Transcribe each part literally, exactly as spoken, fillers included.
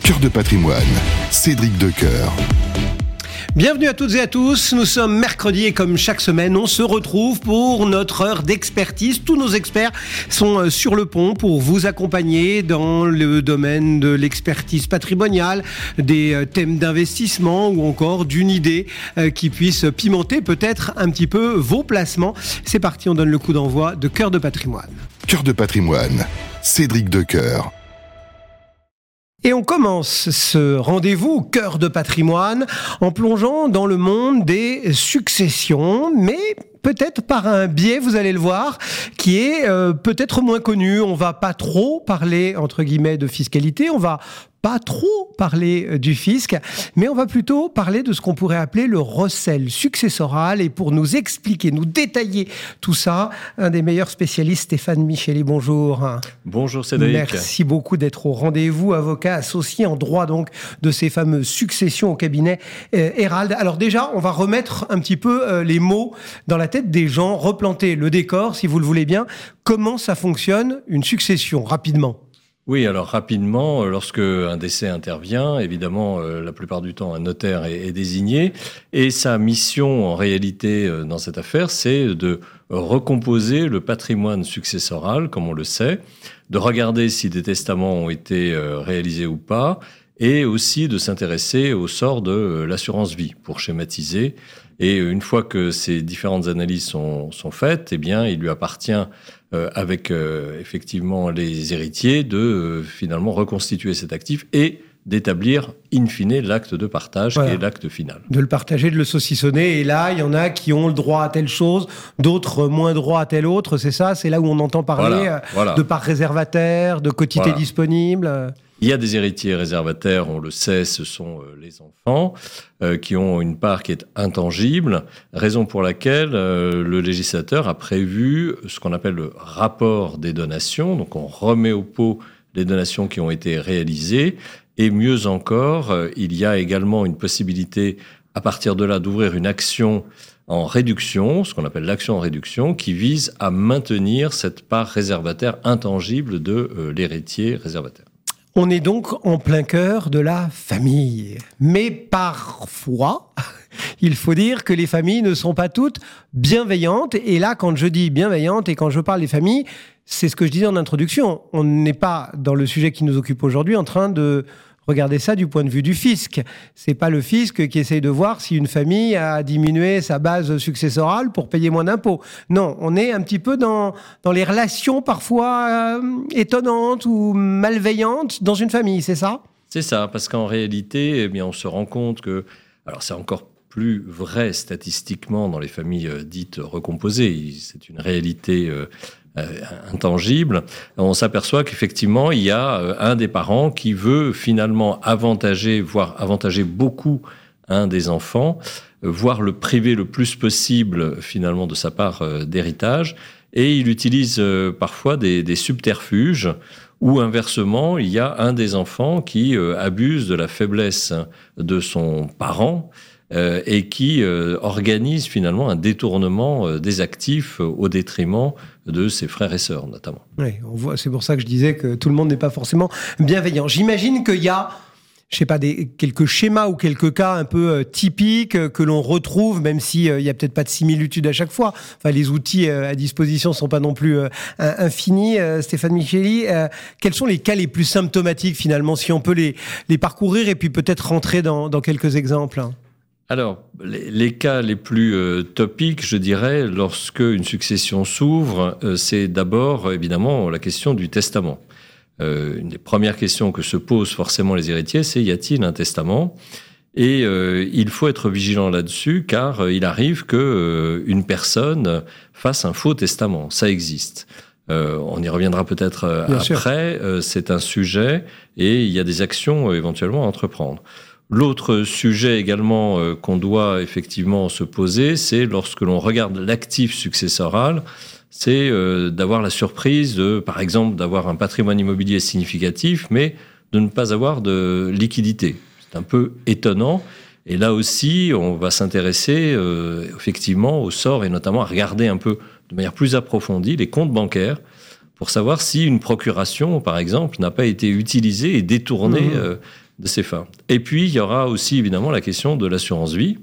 Cœur de patrimoine, Cédric Decoeur. Bienvenue à toutes et à tous, nous sommes mercredi et comme chaque semaine, on se retrouve pour notre heure d'expertise. Tous nos experts sont sur le pont pour vous accompagner dans le domaine de l'expertise patrimoniale, des thèmes d'investissement ou encore d'une idée qui puisse pimenter peut-être un petit peu vos placements. C'est parti, on donne le coup d'envoi de Cœur de patrimoine. Cœur de patrimoine, Cédric Decoeur. Et on commence ce rendez-vous Cœur de patrimoine en plongeant dans le monde des successions, mais peut-être par un biais, vous allez le voir, qui est euh, peut-être moins connu. On va pas trop parler, entre guillemets, de fiscalité, on va pas trop parler du fisc, mais on va plutôt parler de ce qu'on pourrait appeler le recel successoral. Et pour nous expliquer, nous détailler tout ça, un des meilleurs spécialistes, Stéphane Micheli, bonjour. Bonjour Cédric. Merci beaucoup d'être au rendez-vous, avocat associé en droit donc de ces fameuses successions au cabinet euh, Hérald. Alors déjà, on va remettre un petit peu euh, les mots dans la tête des gens, replanter le décor, si vous le voulez bien. Comment ça fonctionne, une succession, rapidement ? Oui, alors rapidement, lorsque un décès intervient, évidemment, euh, la plupart du temps, un notaire est, est désigné. Et sa mission, en réalité, euh, dans cette affaire, c'est de recomposer le patrimoine successoral, comme on le sait, de regarder si des testaments ont été euh, réalisés ou pas, et aussi de s'intéresser au sort de euh, l'assurance vie, pour schématiser. Et une fois que ces différentes analyses sont, sont faites, eh bien, il lui appartient, euh, avec euh, effectivement les héritiers, de euh, finalement reconstituer cet actif et d'établir in fine l'acte de partage, voilà, qui est l'acte final. De le partager, de le saucissonner. Et là, il y en a qui ont le droit à telle chose, d'autres moins droit à telle autre. C'est ça, c'est là où on entend parler voilà, voilà. de part réservataire, de quotité voilà. disponible. Il y a des héritiers réservataires, on le sait, ce sont les enfants euh, qui ont une part qui est intangible, raison pour laquelle euh, le législateur a prévu ce qu'on appelle le rapport des donations. Donc on remet au pot les donations qui ont été réalisées et mieux encore, euh, il y a également une possibilité à partir de là d'ouvrir une action en réduction, ce qu'on appelle l'action en réduction, qui vise à maintenir cette part réservataire intangible de euh, l'héritier réservataire. On est donc en plein cœur de la famille. Mais parfois, il faut dire que les familles ne sont pas toutes bienveillantes. Et là, quand je dis bienveillantes et quand je parle des familles, c'est ce que je disais en introduction. On n'est pas, dans le sujet qui nous occupe aujourd'hui, en train de regarder ça du point de vue du fisc. C'est pas le fisc qui essaye de voir si une famille a diminué sa base successorale pour payer moins d'impôts. Non, on est un petit peu dans, dans les relations parfois euh, étonnantes ou malveillantes dans une famille, c'est ça ? C'est ça, parce qu'en réalité, eh bien, on se rend compte que... Alors, c'est encore plus vrai statistiquement dans les familles euh, dites recomposées. C'est une réalité... Euh, Euh, intangible, on s'aperçoit qu'effectivement, il y a euh, un des parents qui veut finalement avantager, voire avantager beaucoup un des enfants, euh, voire le priver le plus possible finalement de sa part euh, d'héritage, et il utilise euh, parfois des, des subterfuges, ou inversement, il y a un des enfants qui euh, abuse de la faiblesse de son parent, Euh, et qui euh, organise finalement un détournement euh, des actifs euh, au détriment de ses frères et sœurs, notamment. Oui, on voit, c'est pour ça que je disais que tout le monde n'est pas forcément bienveillant. J'imagine qu'il y a, je sais pas, des, quelques schémas ou quelques cas un peu euh, typiques euh, que l'on retrouve, même s'il euh, n'y a peut-être pas de similitude à chaque fois. Enfin, les outils euh, à disposition ne sont pas non plus euh, infinis. Euh, Stéphane Micheli, euh, quels sont les cas les plus symptomatiques finalement, si on peut les, les parcourir et puis peut-être rentrer dans, dans quelques exemples? Alors, les, les cas les plus euh, topiques, je dirais, lorsque une succession s'ouvre, euh, c'est d'abord, évidemment, la question du testament. Euh, une des premières questions que se posent forcément les héritiers, c'est y a-t-il un testament ? Et euh, il faut être vigilant là-dessus, car euh, il arrive que euh, une personne fasse un faux testament. Ça existe. Euh, on y reviendra peut-être euh, après. Euh, c'est un sujet et il y a des actions euh, éventuellement à entreprendre. L'autre sujet également euh, qu'on doit effectivement se poser, c'est lorsque l'on regarde l'actif successoral, c'est euh, d'avoir la surprise de, par exemple, d'avoir un patrimoine immobilier significatif, mais de ne pas avoir de liquidité. C'est un peu étonnant. Et là aussi, on va s'intéresser euh, effectivement au sort et notamment à regarder un peu de manière plus approfondie les comptes bancaires pour savoir si une procuration, par exemple, n'a pas été utilisée et détournée mmh. euh, de ces fins. Et puis, il y aura aussi évidemment la question de l'assurance vie,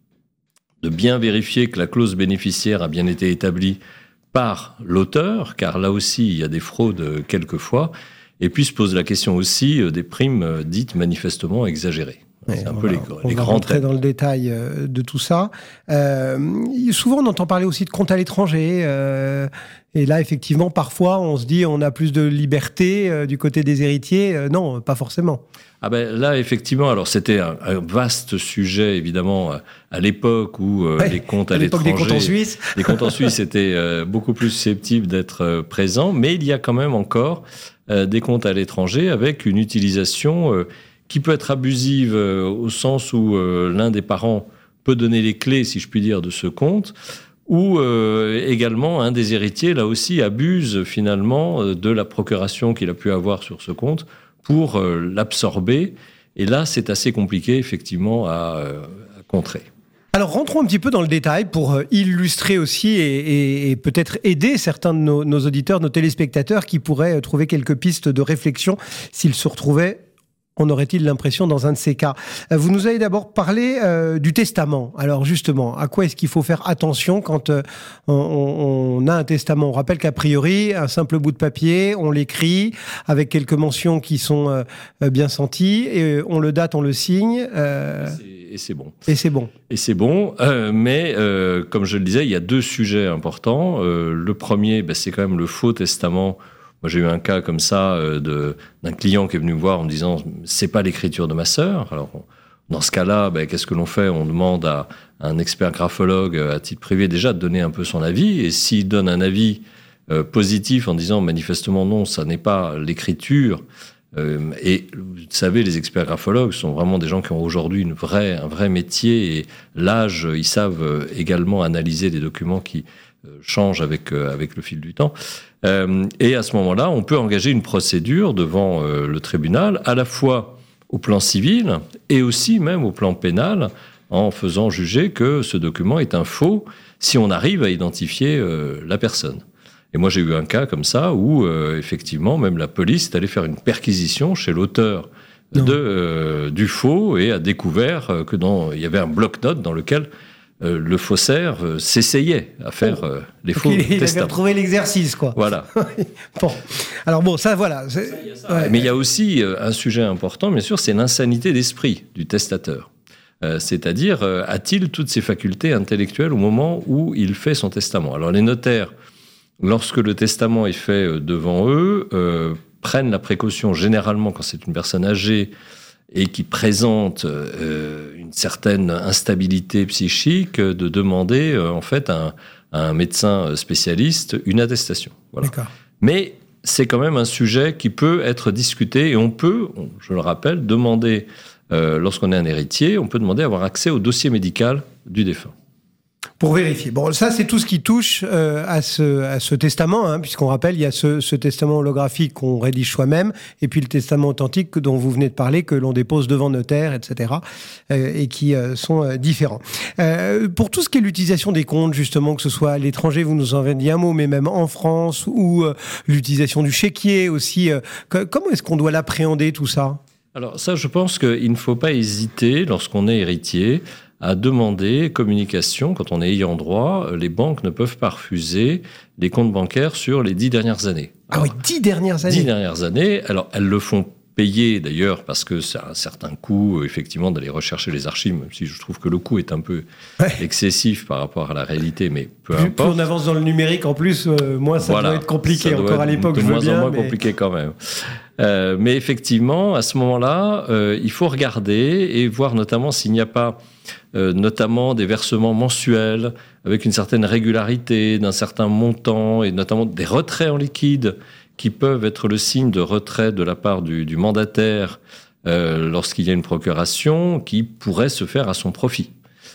de bien vérifier que la clause bénéficiaire a bien été établie par l'auteur, car là aussi, il y a des fraudes quelquefois. Et puis se pose la question aussi des primes dites manifestement exagérées. Ouais, c'est un on peu va, les, on les va grands rentrer thèmes. dans le détail euh, de tout ça. Euh, souvent, on entend parler aussi de compte à l'étranger. Euh, et là, effectivement, parfois, on se dit on a plus de liberté euh, du côté des héritiers. Euh, non, pas forcément. Ah ben là, effectivement, alors c'était un, un vaste sujet, évidemment, à l'époque où euh, ouais, les comptes à, à l'époque l'étranger... des comptes en Suisse. Les comptes en Suisse étaient euh, beaucoup plus susceptibles d'être euh, présents, mais il y a quand même encore euh, des comptes à l'étranger avec une utilisation euh, qui peut être abusive euh, au sens où euh, l'un des parents peut donner les clés, si je puis dire, de ce compte, ou euh, également un des héritiers, là aussi, abuse finalement euh, de la procuration qu'il a pu avoir sur ce compte pour euh, l'absorber. Et là, c'est assez compliqué, effectivement, à, euh, à contrer. Alors, rentrons un petit peu dans le détail pour illustrer aussi et, et, et peut-être aider certains de nos, nos auditeurs, nos téléspectateurs qui pourraient trouver quelques pistes de réflexion s'ils se retrouvaient, en aurait-il l'impression, dans un de ces cas. Vous nous avez d'abord parlé euh, du testament. Alors justement, à quoi est-ce qu'il faut faire attention quand euh, on, on a un testament ? On rappelle qu'a priori, un simple bout de papier, on l'écrit avec quelques mentions qui sont euh, bien senties, et on le date, on le signe. Euh, et, et c'est bon. Et c'est bon. Et c'est bon, euh, mais euh, comme je le disais, il y a deux sujets importants. Euh, le premier, ben, c'est quand même le faux testament. Moi, j'ai eu un cas comme ça euh, de, d'un client qui est venu me voir en me disant « c'est pas l'écriture de ma sœur ». Alors, on, dans ce cas-là, ben, qu'est-ce que l'on fait ? On demande à, à un expert graphologue à titre privé déjà de donner un peu son avis. Et s'il donne un avis euh, positif en disant « manifestement non, ça n'est pas l'écriture euh, ». Et vous savez, les experts graphologues sont vraiment des gens qui ont aujourd'hui une vraie, un vrai métier. Et l'âge, ils savent également analyser des documents qui change avec, euh, avec le fil du temps. Euh, et à ce moment-là, on peut engager une procédure devant euh, le tribunal, à la fois au plan civil et aussi même au plan pénal, en faisant juger que ce document est un faux si on arrive à identifier euh, la personne. Et moi, j'ai eu un cas comme ça où, euh, effectivement, même la police est allée faire une perquisition chez l'auteur de, euh, du faux et a découvert euh, que dans, il y avait un bloc-notes dans lequel Euh, le faussaire euh, s'essayait à faire euh, les faux il, il testaments. avait retrouvé l'exercice, quoi. Voilà. Bon, alors bon, ça, voilà. Ça, il y a ça. Ouais. Mais il y a aussi euh, un sujet important, bien sûr, c'est l'insanité d'esprit du testateur. Euh, c'est-à-dire, euh, a-t-il toutes ses facultés intellectuelles au moment où il fait son testament ? Alors, les notaires, lorsque le testament est fait euh, devant eux, euh, prennent la précaution, généralement, quand c'est une personne âgée, et qui présente euh, une certaine instabilité psychique, de demander euh, en fait à un, à un médecin spécialiste une attestation. Voilà. D'accord. Mais c'est quand même un sujet qui peut être discuté et on peut, je le rappelle, demander, euh, lorsqu'on est un héritier, on peut demander à avoir accès au dossier médical du défunt. Pour vérifier. Bon, ça, c'est tout ce qui touche euh, à, ce, à ce testament, hein, puisqu'on rappelle, il y a ce, ce testament holographique qu'on rédige soi-même, et puis le testament authentique dont vous venez de parler, que l'on dépose devant notaire, et cetera, euh, et qui euh, sont euh, différents. Euh, pour tout ce qui est l'utilisation des comptes, justement, que ce soit à l'étranger, vous nous en avez dit un mot, mais même en France, ou euh, l'utilisation du chéquier aussi, euh, que, comment est-ce qu'on doit l'appréhender, tout ça ? Alors ça, je pense qu'il ne faut pas hésiter, lorsqu'on est héritier, à demander communication. Quand on est ayant droit, les banques ne peuvent pas refuser les comptes bancaires sur les dix dernières années. Alors, ah oui, dix dernières années. Dix dernières années. Alors, elles le font payer d'ailleurs parce que c'est un certain coût, effectivement, d'aller rechercher les archives, même si je trouve que le coût est un peu ouais. excessif par rapport à la réalité, mais peu plus, importe. Plus on avance dans le numérique, en plus, euh, moins ça voilà, doit être compliqué. Doit Encore être à l'époque, de je veux moins bien, en moins mais... compliqué quand même. Euh, mais effectivement, à ce moment-là, euh, il faut regarder et voir notamment s'il n'y a pas euh, notamment des versements mensuels avec une certaine régularité, d'un certain montant, et notamment des retraits en liquide qui peuvent être le signe de retrait de la part du, du mandataire euh, lorsqu'il y a une procuration qui pourrait se faire à son profit.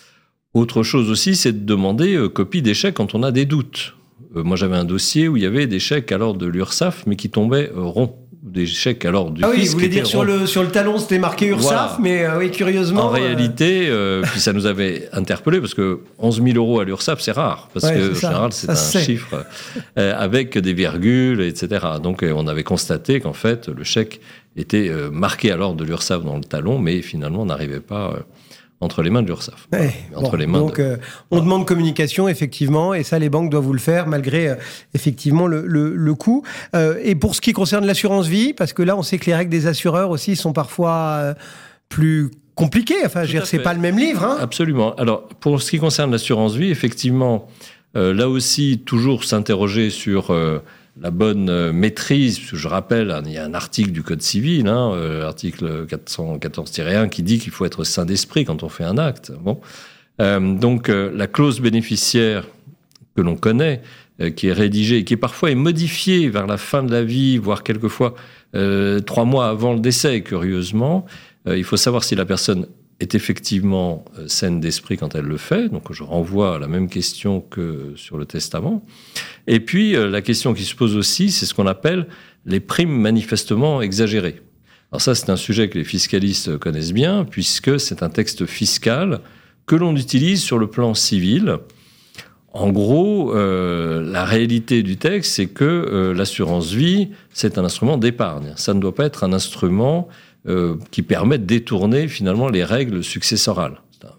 Autre chose aussi, c'est de demander euh, copie des chèques quand on a des doutes. Euh, moi, j'avais un dossier où il y avait des chèques à l'ordre de l'URSSAF, mais qui tombaient euh, ronds. Des chèques à l'ordre du ah oui, fisc. Vous voulez dire sur le, sur le talon, c'était marqué URSSAF, voilà. mais euh, oui, curieusement... En réalité, euh, puis ça nous avait interpellés, parce que onze mille euros à l'URSSAF, c'est rare, parce ouais, que en général, c'est ça un chiffre euh, avec des virgules, et cetera. Donc, on avait constaté qu'en fait, le chèque était euh, marqué à l'ordre de l'URSSAF dans le talon, mais finalement n'arrivait pas... Euh, entre les mains de l'URSSAF. Ouais, entre bon, les mains donc, de... euh, on voilà. demande communication, effectivement, et ça, les banques doivent vous le faire, malgré, euh, effectivement, le, le, le coût. Euh, et pour ce qui concerne l'assurance vie, parce que là, on sait que les règles des assureurs aussi sont parfois euh, plus compliquées. Enfin, je veux dire, c'est pas le même livre. Hein. Absolument. Alors, pour ce qui concerne l'assurance vie, effectivement, euh, là aussi, toujours s'interroger sur... Euh, la bonne euh, maîtrise, parce que je rappelle, il y a un article du Code civil, hein, euh, article quatre cent quatorze tiret un, qui dit qu'il faut être sain d'esprit quand on fait un acte. Bon. Euh, donc, euh, la clause bénéficiaire que l'on connaît, euh, qui est rédigée et qui parfois est modifiée vers la fin de la vie, voire quelquefois euh, trois mois avant le décès, curieusement, euh, il faut savoir si la personne est effectivement euh, saine d'esprit quand elle le fait. Donc, je renvoie à la même question que sur le testament. Et puis, euh, la question qui se pose aussi, c'est ce qu'on appelle les primes manifestement exagérées. Alors ça, c'est un sujet que les fiscalistes connaissent bien, puisque c'est un texte fiscal que l'on utilise sur le plan civil. En gros, euh, la réalité du texte, c'est que euh, l'assurance vie, c'est un instrument d'épargne. Ça ne doit pas être un instrument euh, qui permet de détourner finalement les règles successorales.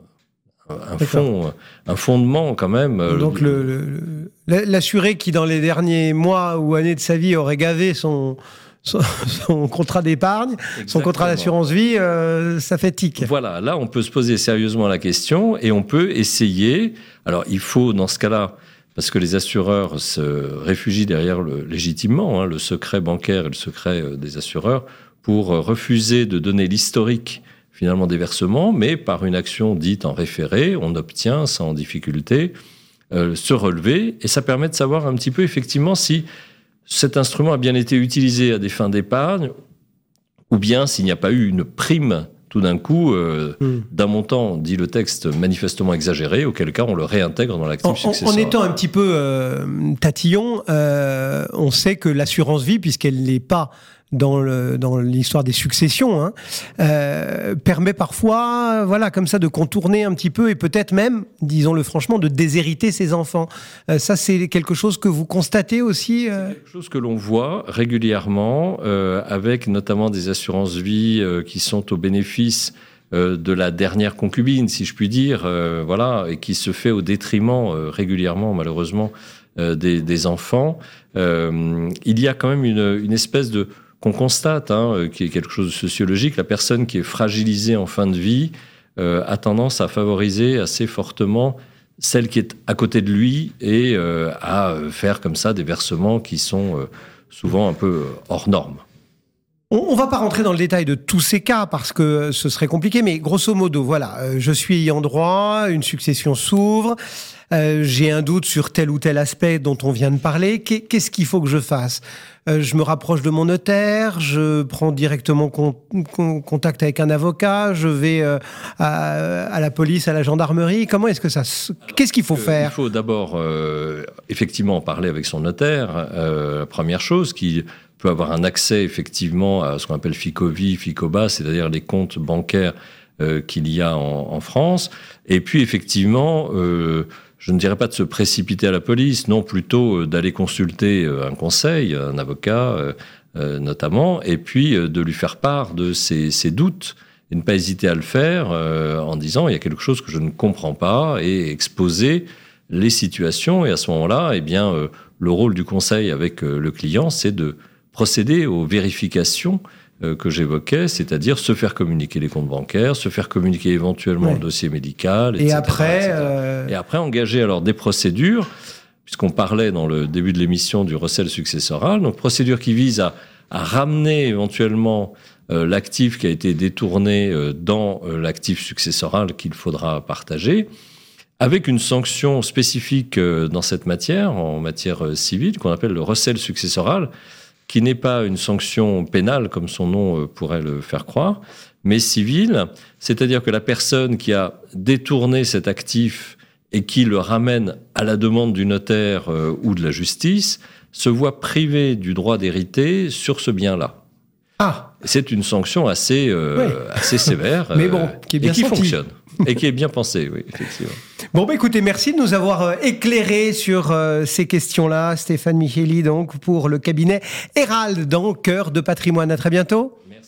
Un, fond, un fondement quand même. Donc le, le, le, l'assuré qui dans les derniers mois ou années de sa vie aurait gavé son, son, son contrat d'épargne, Exactement. son contrat d'assurance vie, euh, ça fait tic. Voilà, là on peut se poser sérieusement la question et on peut essayer. Alors il faut dans ce cas-là, parce que les assureurs se réfugient derrière le, légitimement hein, le secret bancaire et le secret des assureurs pour refuser de donner l'historique finalement des versements, mais par une action dite en référé, on obtient sans difficulté euh, ce relevé, et ça permet de savoir un petit peu effectivement si cet instrument a bien été utilisé à des fins d'épargne, ou bien s'il n'y a pas eu une prime tout d'un coup euh, mmh. d'un montant, dit le texte, manifestement exagéré, auquel cas on le réintègre dans l'actif successoral. En étant un petit peu euh, tatillon, euh, on sait que l'assurance vie, puisqu'elle n'est pas dans, le, dans l'histoire des successions, hein, euh, permet parfois, voilà, comme ça, de contourner un petit peu et peut-être même, disons-le franchement, de déshériter ses enfants. Euh, ça, c'est quelque chose que vous constatez aussi euh... C'est quelque chose que l'on voit régulièrement, euh, avec notamment des assurances vie euh, qui sont au bénéfice euh, de la dernière concubine, si je puis dire, euh, voilà, et qui se fait au détriment euh, régulièrement, malheureusement, euh, des, des enfants. Euh, il y a quand même une, une espèce de qu'on constate, hein, qui est quelque chose de sociologique, la personne qui est fragilisée en fin de vie euh, a tendance à favoriser assez fortement celle qui est à côté de lui et euh, à faire comme ça des versements qui sont euh, souvent un peu hors normes. On ne va pas rentrer dans le détail de tous ces cas parce que ce serait compliqué, mais grosso modo, voilà, euh, je suis ayant droit, une succession s'ouvre, euh, j'ai un doute sur tel ou tel aspect dont on vient de parler, qu'est-ce qu'il faut que je fasse ? Euh, je me rapproche de mon notaire, je prends directement con, con, contact avec un avocat, je vais euh, à, à la police, à la gendarmerie. Comment est-ce que ça... Qu'est-ce qu'il faut euh, faire ? Il faut d'abord, euh, effectivement, parler avec son notaire. Euh, la première chose, qui peut avoir un accès, effectivement, à ce qu'on appelle FICOVI, FICOBA, c'est-à-dire les comptes bancaires euh, qu'il y a en, en France. Et puis, effectivement... Euh, je ne dirais pas de se précipiter à la police, non, plutôt d'aller consulter un conseil, un avocat euh, notamment, et puis de lui faire part de ses, ses doutes, et ne pas hésiter à le faire euh, en disant « il y a quelque chose que je ne comprends pas » et exposer les situations. Et à ce moment-là, eh bien, euh, le rôle du conseil avec euh, le client, c'est de procéder aux vérifications que j'évoquais, c'est-à-dire se faire communiquer les comptes bancaires, se faire communiquer éventuellement ouais. le dossier médical, et cetera. Et après, et cetera. Euh... Et après engager alors des procédures, puisqu'on parlait dans le début de l'émission du recel successoral, donc procédure qui vise à, à ramener éventuellement euh, l'actif qui a été détourné euh, dans euh, l'actif successoral qu'il faudra partager, avec une sanction spécifique euh, dans cette matière, en matière euh, civile, qu'on appelle le recel successoral, qui n'est pas une sanction pénale, comme son nom pourrait le faire croire, mais civile, c'est-à-dire que la personne qui a détourné cet actif et qui le ramène à la demande du notaire euh, ou de la justice, se voit privée du droit d'hériter sur ce bien-là. Ah. C'est une sanction assez, euh, oui. assez sévère, mais bon, qui est bien et qui senti. fonctionne. Et qui est bien pensé, oui, effectivement. Bon, bah écoutez, merci de nous avoir euh, éclairé sur euh, ces questions-là. Stéphane Micheli, donc, pour le cabinet Hérald dans Cœur de Patrimoine. À très bientôt. Merci.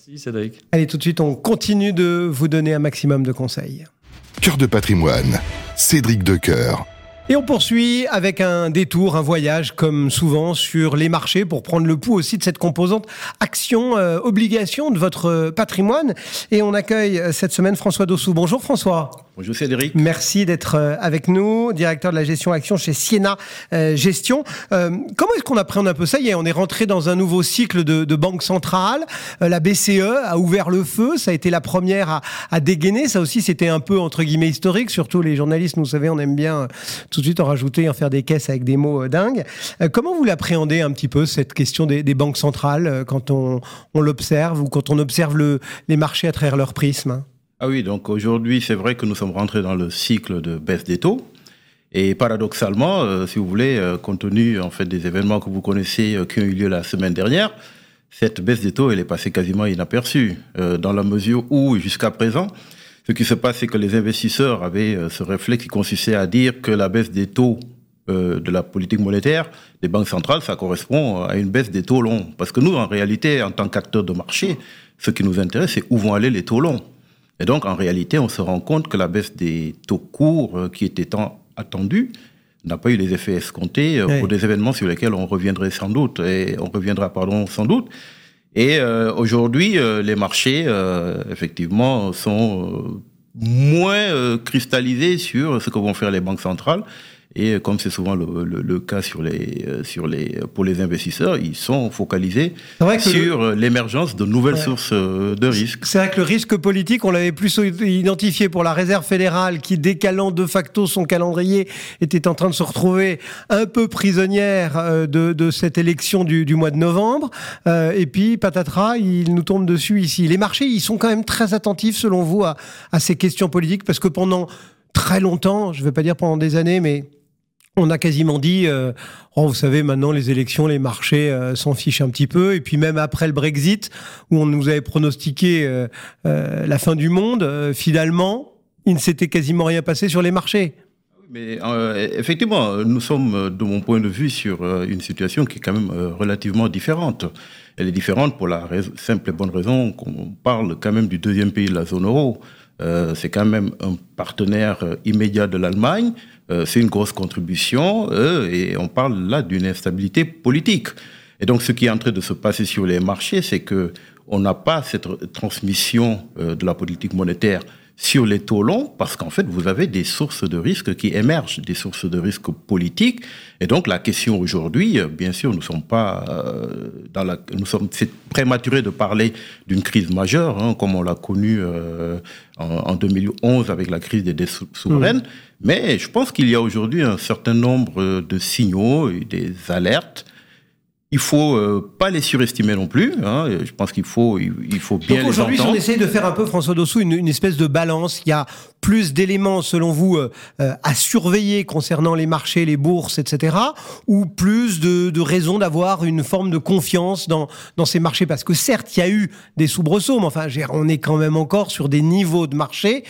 Merci Cédric. Allez, tout de suite, on continue de vous donner un maximum de conseils. Cœur de patrimoine, Cédric Decoeur. Et on poursuit avec un détour, un voyage, comme souvent, sur les marchés pour prendre le pouls aussi de cette composante action, euh, obligation de votre patrimoine. Et on accueille cette semaine François Dossou. Bonjour François. Bonjour Cédric. Merci d'être avec nous, directeur de la gestion action chez Siena euh, Gestion. Euh, comment est-ce qu'on appréhende un peu ça ? On est rentré dans un nouveau cycle de, de banque centrale. Euh, la B C E a ouvert le feu. Ça a été la première à, à dégainer. Ça aussi, c'était un peu, entre guillemets, historique. Surtout les journalistes, nous savez, on aime bien euh, tout de suite en rajouter, en faire des caisses avec des mots euh, dingues. Euh, comment vous l'appréhendez un petit peu, cette question des, des banques centrales, euh, quand on, on l'observe ou quand on observe le, les marchés à travers leur prisme ? Ah oui, donc aujourd'hui, c'est vrai que nous sommes rentrés dans le cycle de baisse des taux. Et paradoxalement, euh, si vous voulez, euh, compte tenu en fait, des événements que vous connaissez euh, qui ont eu lieu la semaine dernière, cette baisse des taux, elle est passée quasiment inaperçue. Euh, dans la mesure où, jusqu'à présent, ce qui se passe, c'est que les investisseurs avaient euh, ce réflexe qui consistait à dire que la baisse des taux euh, de la politique monétaire des banques centrales, ça correspond à une baisse des taux longs. Parce que nous, en réalité, en tant qu'acteurs de marché, ce qui nous intéresse, c'est où vont aller les taux longs. Et donc, en réalité, on se rend compte que la baisse des taux courts, euh, qui était tant attendue, n'a pas eu les effets escomptés euh, oui. pour des événements sur lesquels on reviendrait sans doute, et on reviendra, pardon, sans doute. Et euh, aujourd'hui, euh, les marchés, euh, effectivement, sont euh, moins euh, cristallisés sur ce que vont faire les banques centrales. Et comme c'est souvent le, le, le cas sur les, sur les, pour les investisseurs, ils sont focalisés sur le... l'émergence de nouvelles ouais. sources de risques. C'est vrai que le risque politique, on l'avait plus identifié pour la Réserve fédérale qui, décalant de facto son calendrier, était en train de se retrouver un peu prisonnière de, de cette élection du, du mois de novembre. Euh, et puis, patatras, il nous tombe dessus ici. Les marchés, ils sont quand même très attentifs, selon vous, à, à ces questions politiques, parce que pendant très longtemps, je ne vais pas dire pendant des années, mais on a quasiment dit, euh, oh, vous savez, maintenant les élections, les marchés euh, s'en fichent un petit peu. Et puis même après le Brexit, où on nous avait pronostiqué euh, euh, la fin du monde, euh, finalement, il ne s'était quasiment rien passé sur les marchés. Mais euh, effectivement, nous sommes, de mon point de vue, sur euh, une situation qui est quand même euh, relativement différente. Elle est différente pour la raison, simple et bonne raison qu'on parle quand même du deuxième pays de la zone euro. Euh, c'est quand même un partenaire euh, immédiat de l'Allemagne. Euh, c'est une grosse contribution euh, et on parle là d'une instabilité politique. Et donc, ce qui est en train de se passer sur les marchés, c'est que on n'a pas cette transmission euh, de la politique monétaire sur les taux longs, parce qu'en fait, vous avez des sources de risques qui émergent, des sources de risques politiques. Et donc, la question aujourd'hui, bien sûr, nous sommes pas euh, dans la, nous sommes, c'est prématuré de parler d'une crise majeure, hein, comme on l'a connu euh, en, en deux mille onze avec la crise des dettes souveraines. Mmh. Mais je pense qu'il y a aujourd'hui un certain nombre de signaux et des alertes. Il faut euh, pas les surestimer non plus. Hein. Je pense qu'il faut, il, il faut bien Donc les entendre. Aujourd'hui, on essaye de faire un peu, François Dossou, une, une espèce de balance. Il y a plus d'éléments, selon vous, euh, à surveiller concernant les marchés, les bourses, et cetera, ou plus de, de raisons d'avoir une forme de confiance dans, dans ces marchés. Parce que certes, il y a eu des soubresauts, mais enfin, on est quand même encore sur des niveaux de marché,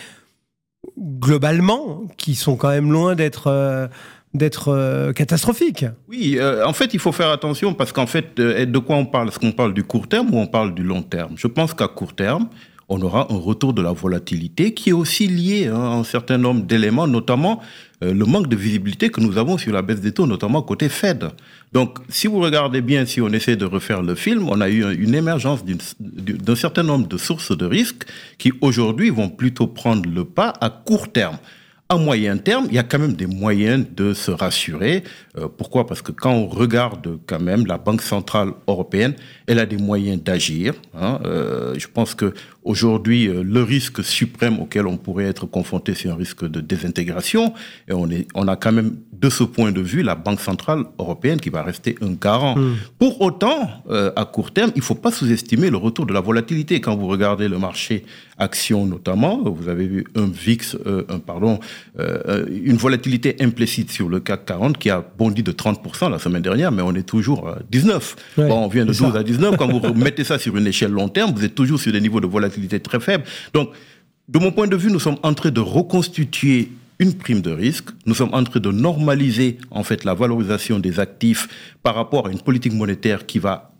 globalement, qui sont quand même loin d'être... Euh, d'être euh, catastrophique. Oui, euh, en fait, il faut faire attention parce qu'en fait, euh, de quoi on parle ? Est-ce qu'on parle du court terme ou on parle du long terme ? Je pense qu'à court terme, on aura un retour de la volatilité qui est aussi lié hein, à un certain nombre d'éléments, notamment euh, le manque de visibilité que nous avons sur la baisse des taux, notamment côté Fed. Donc, si vous regardez bien, si on essaie de refaire le film, on a eu une émergence d'une, d'un certain nombre de sources de risques qui, aujourd'hui, vont plutôt prendre le pas à court terme. À moyen terme, il y a quand même des moyens de se rassurer. Euh, pourquoi ? Parce que quand on regarde quand même la Banque centrale européenne, elle a des moyens d'agir. Hein. Euh, je pense que aujourd'hui, euh, le risque suprême auquel on pourrait être confronté, c'est un risque de désintégration. Et on est, on a quand même, de ce point de vue, la Banque centrale européenne qui va rester un garant. Mmh. Pour autant, euh, à court terme, il ne faut pas sous-estimer le retour de la volatilité. Quand vous regardez le marché actions notamment, vous avez vu un V I X, euh, un pardon. Euh, une volatilité implicite sur le C A C quarante qui a bondi de trente pour cent la semaine dernière, mais on est toujours à dix-neuf. Ouais, bon, on vient de douze ça. à dix-neuf. Quand vous mettez ça sur une échelle long terme, vous êtes toujours sur des niveaux de volatilité très faibles. Donc, de mon point de vue, nous sommes en train de reconstituer une prime de risque. Nous sommes en train de normaliser, en fait, la valorisation des actifs par rapport à une politique monétaire qui va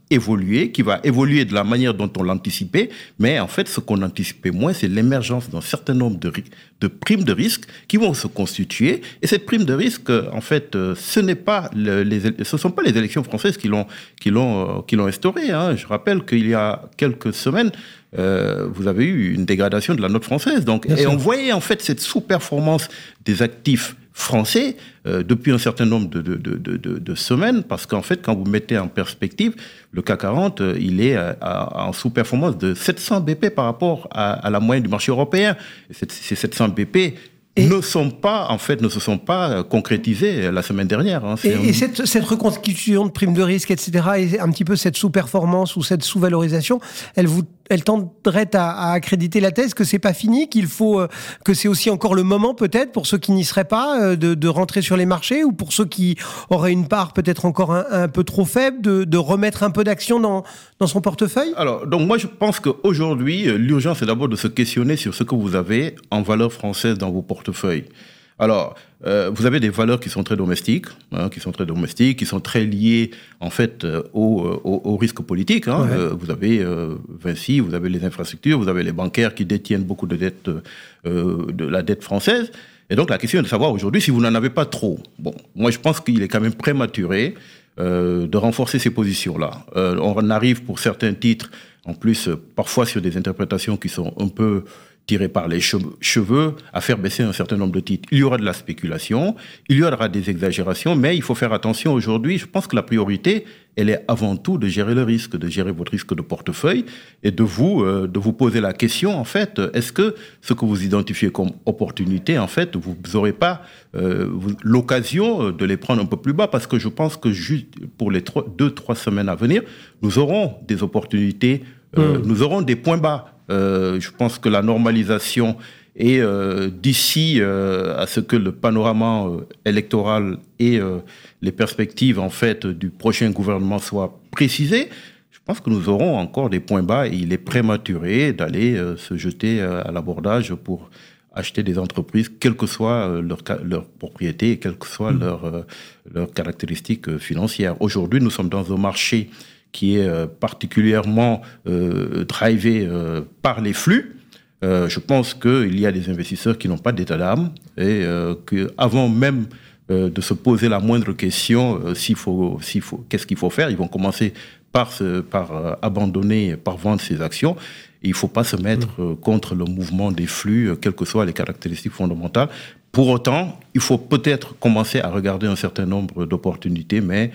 évoluer, qui va évoluer de la manière dont on l'anticipait, mais en fait, ce qu'on anticipait moins, c'est l'émergence d'un certain nombre de, de primes de risque qui vont se constituer. Et cette prime de risque, en fait, ce n'est pas le, les, ce sont pas les élections françaises qui l'ont, qui l'ont, qui l'ont instauré. Hein. Je rappelle qu'il y a quelques semaines, euh, vous avez eu une dégradation de la note française. Donc, et on voyait en fait cette sous-performance des actifs français euh, depuis un certain nombre de, de, de, de, de semaines, parce qu'en fait, quand vous mettez en perspective, le C A C quarante, euh, il est à, à, en sous-performance de sept cents B P par rapport à, à la moyenne du marché européen. Et ces sept cents B P et ne sont pas, en fait, ne se sont pas concrétisés la semaine dernière. Hein. Et, un... et cette, cette reconstitution de primes de risque, et cetera, et un petit peu cette sous-performance ou cette sous-valorisation, elle vous elle tenderait à, à accréditer la thèse que c'est pas fini, qu'il faut euh, que c'est aussi encore le moment peut-être pour ceux qui n'y seraient pas euh, de, de rentrer sur les marchés, ou pour ceux qui auraient une part peut-être encore un, un peu trop faible de, de remettre un peu d'action dans dans son portefeuille. Alors donc moi je pense qu'aujourd'hui l'urgence est d'abord de se questionner sur ce que vous avez en valeur française dans vos portefeuilles. Alors, euh, vous avez des valeurs qui sont très domestiques, hein, qui sont très domestiques, qui sont très liées en fait euh, au, au, au risque politique. Hein. Ouais. Euh, vous avez euh, Vinci, vous avez les infrastructures, vous avez les bancaires qui détiennent beaucoup de dettes, euh, de la dette française. Et donc la question est de savoir aujourd'hui si vous n'en avez pas trop. Bon, moi je pense qu'il est quand même prématuré euh, de renforcer ces positions-là. Euh, on arrive pour certains titres, en plus euh, parfois sur des interprétations qui sont un peu tiré par les cheveux, à faire baisser un certain nombre de titres. Il y aura de la spéculation, il y aura des exagérations, mais il faut faire attention aujourd'hui. Je pense que la priorité, elle est avant tout de gérer le risque, de gérer votre risque de portefeuille et de vous, euh, de vous poser la question, en fait, est-ce que ce que vous identifiez comme opportunité, en fait, vous n'aurez pas euh, l'occasion de les prendre un peu plus bas? Parce que je pense que juste pour les trois, deux, trois semaines à venir, nous aurons des opportunités, euh, mmh. nous aurons des points bas. Euh, je pense que la normalisation est euh, d'ici euh, à ce que le panorama euh, électoral et euh, les perspectives en fait du prochain gouvernement soient précisées. Je pense que nous aurons encore des points bas et il est prématuré d'aller euh, se jeter euh, à l'abordage pour acheter des entreprises, quelle que soit euh, leur, leur propriété et quelles que soient mmh. leurs euh, leurs caractéristiques euh, financières. Aujourd'hui, nous sommes dans un marché qui est euh, particulièrement euh, drivé euh, par les flux. Euh, je pense qu'il y a des investisseurs qui n'ont pas d'état d'âme et euh, qu'avant même euh, de se poser la moindre question, euh, s'il faut, s'il faut, qu'est-ce qu'il faut faire, ils vont commencer par, se, par euh, abandonner, par vendre ces actions. Et il ne faut pas se mettre euh, contre le mouvement des flux, euh, quelles que soient les caractéristiques fondamentales. Pour autant, il faut peut-être commencer à regarder un certain nombre d'opportunités, mais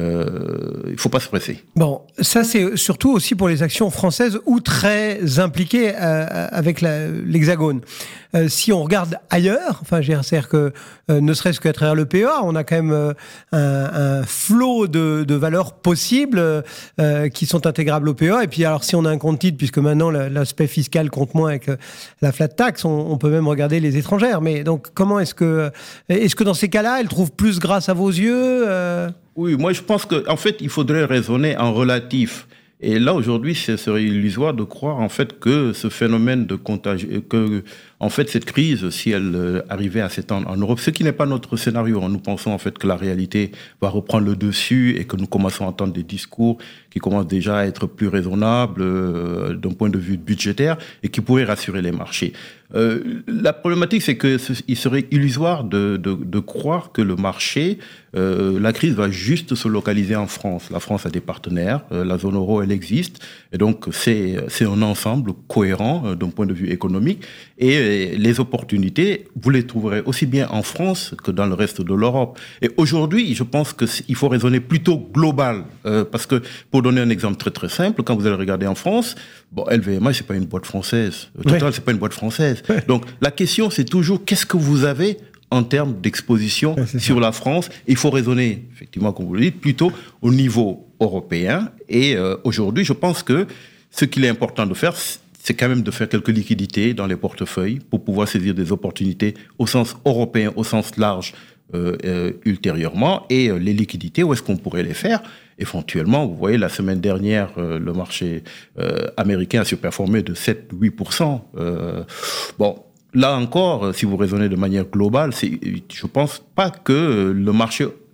euh, il ne faut pas se presser. Bon, ça c'est surtout aussi pour les actions françaises ou très impliquées euh, avec la, l'Hexagone. Euh, si on regarde ailleurs, enfin, c'est-à-dire que euh, ne serait-ce qu'à travers le P E A, on a quand même euh, un, un flot de, de valeurs possibles euh, qui sont intégrables au P E A. Et puis alors, si on a un compte titre, puisque maintenant l'aspect fiscal compte moins avec la flat tax, on, on peut même regarder les étrangères. Mais donc, comment est-ce que, est-ce que dans ces cas-là, elles trouvent plus grâce à vos yeux euh... Oui, moi je pense qu'en fait, il faudrait raisonner en relatif. Et là, aujourd'hui, ce serait illusoire de croire en fait que ce phénomène de contagion, que en fait cette crise, si elle euh, arrivait à s'étendre en Europe, ce qui n'est pas notre scénario. Nous pensons en fait que la réalité va reprendre le dessus et que nous commençons à entendre des discours qui commencent déjà à être plus raisonnables euh, d'un point de vue budgétaire et qui pourraient rassurer les marchés. Euh, la problématique, c'est que ce, il serait illusoire de, de, de croire que le marché, euh, la crise va juste se localiser en France. La France a des partenaires, euh, la zone euro, elle existe, et donc c'est, c'est un ensemble cohérent euh, d'un point de vue économique. Et euh, les opportunités, vous les trouverez aussi bien en France que dans le reste de l'Europe. Et aujourd'hui, je pense qu'il faut raisonner plutôt global, euh, parce que pour donner un exemple très très simple, quand vous allez regarder en France, bon, L V M H, c'est pas une boîte française. Total, oui. c'est pas une boîte française. Donc, la question, c'est toujours qu'est-ce que vous avez en termes d'exposition ouais, sur ça. La France. Il faut raisonner, effectivement, comme vous le dites, plutôt au niveau européen. Et euh, aujourd'hui, je pense que ce qu'il est important de faire, c'est quand même de faire quelques liquidités dans les portefeuilles pour pouvoir saisir des opportunités au sens européen, au sens large, euh, euh, ultérieurement. Et euh, les liquidités, où est-ce qu'on pourrait les faire ? Éventuellement, vous voyez, la semaine dernière, euh, le marché euh, américain a surperformé de sept à huit pour cent. Euh, bon, là encore, si vous raisonnez de manière globale, c'est, je ne pense pas que le marché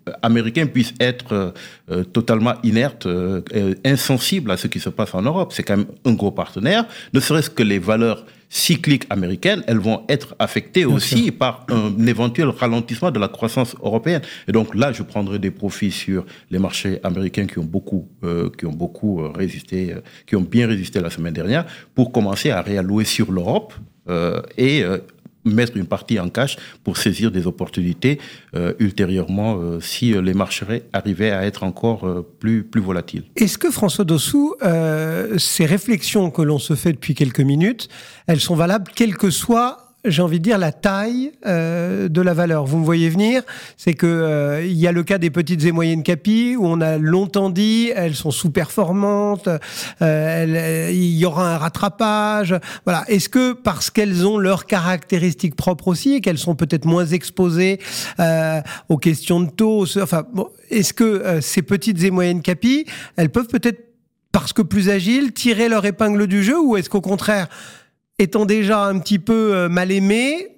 américains puissent être euh, totalement inertes, euh, insensibles à ce qui se passe en Europe. C'est quand même un gros partenaire. Ne serait-ce que les valeurs cycliques américaines, elles vont être affectées Bien aussi sûr. par un éventuel ralentissement de la croissance européenne. Et donc là, je prendrai des profits sur les marchés américains qui ont beaucoup, euh, qui ont beaucoup résisté, euh, qui ont bien résisté la semaine dernière, pour commencer à réallouer sur l'Europe euh, et euh, mettre une partie en cash pour saisir des opportunités euh, ultérieurement euh, si euh, les marchés arrivaient à être encore euh, plus, plus volatiles. Est-ce que François Dossou, euh, ces réflexions que l'on se fait depuis quelques minutes, elles sont valables quelle que soit, j'ai envie de dire, la taille euh, de la valeur? Vous me voyez venir, c'est que euh, il y a le cas des petites et moyennes capis où on a longtemps dit elles sont sous-performantes, euh, elles, il y aura un rattrapage. Voilà. Est-ce que parce qu'elles ont leurs caractéristiques propres aussi et qu'elles sont peut-être moins exposées euh, aux questions de taux, enfin, bon, est-ce que euh, ces petites et moyennes capis, elles peuvent peut-être, parce que plus agiles, tirer leur épingle du jeu, ou est-ce qu'au contraire, étant déjà un petit peu mal aimés,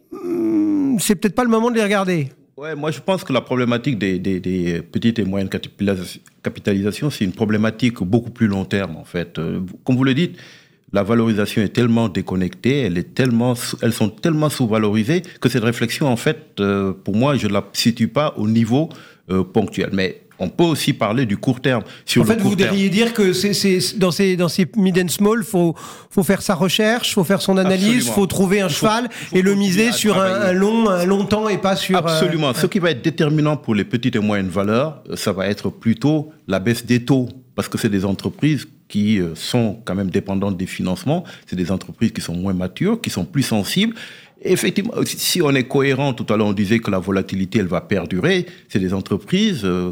c'est peut-être pas le moment de les regarder. Ouais, moi je pense que la problématique des, des, des petites et moyennes capitalisations, c'est une problématique beaucoup plus long terme en fait. Comme vous le dites, la valorisation est tellement déconnectée, elle est tellement, elles sont tellement sous-valorisées que cette réflexion en fait, pour moi, je la situe pas au niveau euh, ponctuel. Mais on peut aussi parler du court terme. Sur en fait, le vous court voudriez terme. dire que c'est, c'est, dans ces, dans ces mid and small, il faut, faut faire sa recherche, il faut faire son analyse, il faut trouver un faut, cheval faut, et le miser sur un, un, long, un long temps et pas sur... Absolument. Euh, Ce qui va être déterminant pour les petites et moyennes valeurs, ça va être plutôt la baisse des taux. Parce que c'est des entreprises qui sont quand même dépendantes des financements. C'est des entreprises qui sont moins matures, qui sont plus sensibles. Effectivement, si on est cohérent, tout à l'heure on disait que la volatilité, elle va perdurer. C'est des entreprises... Euh,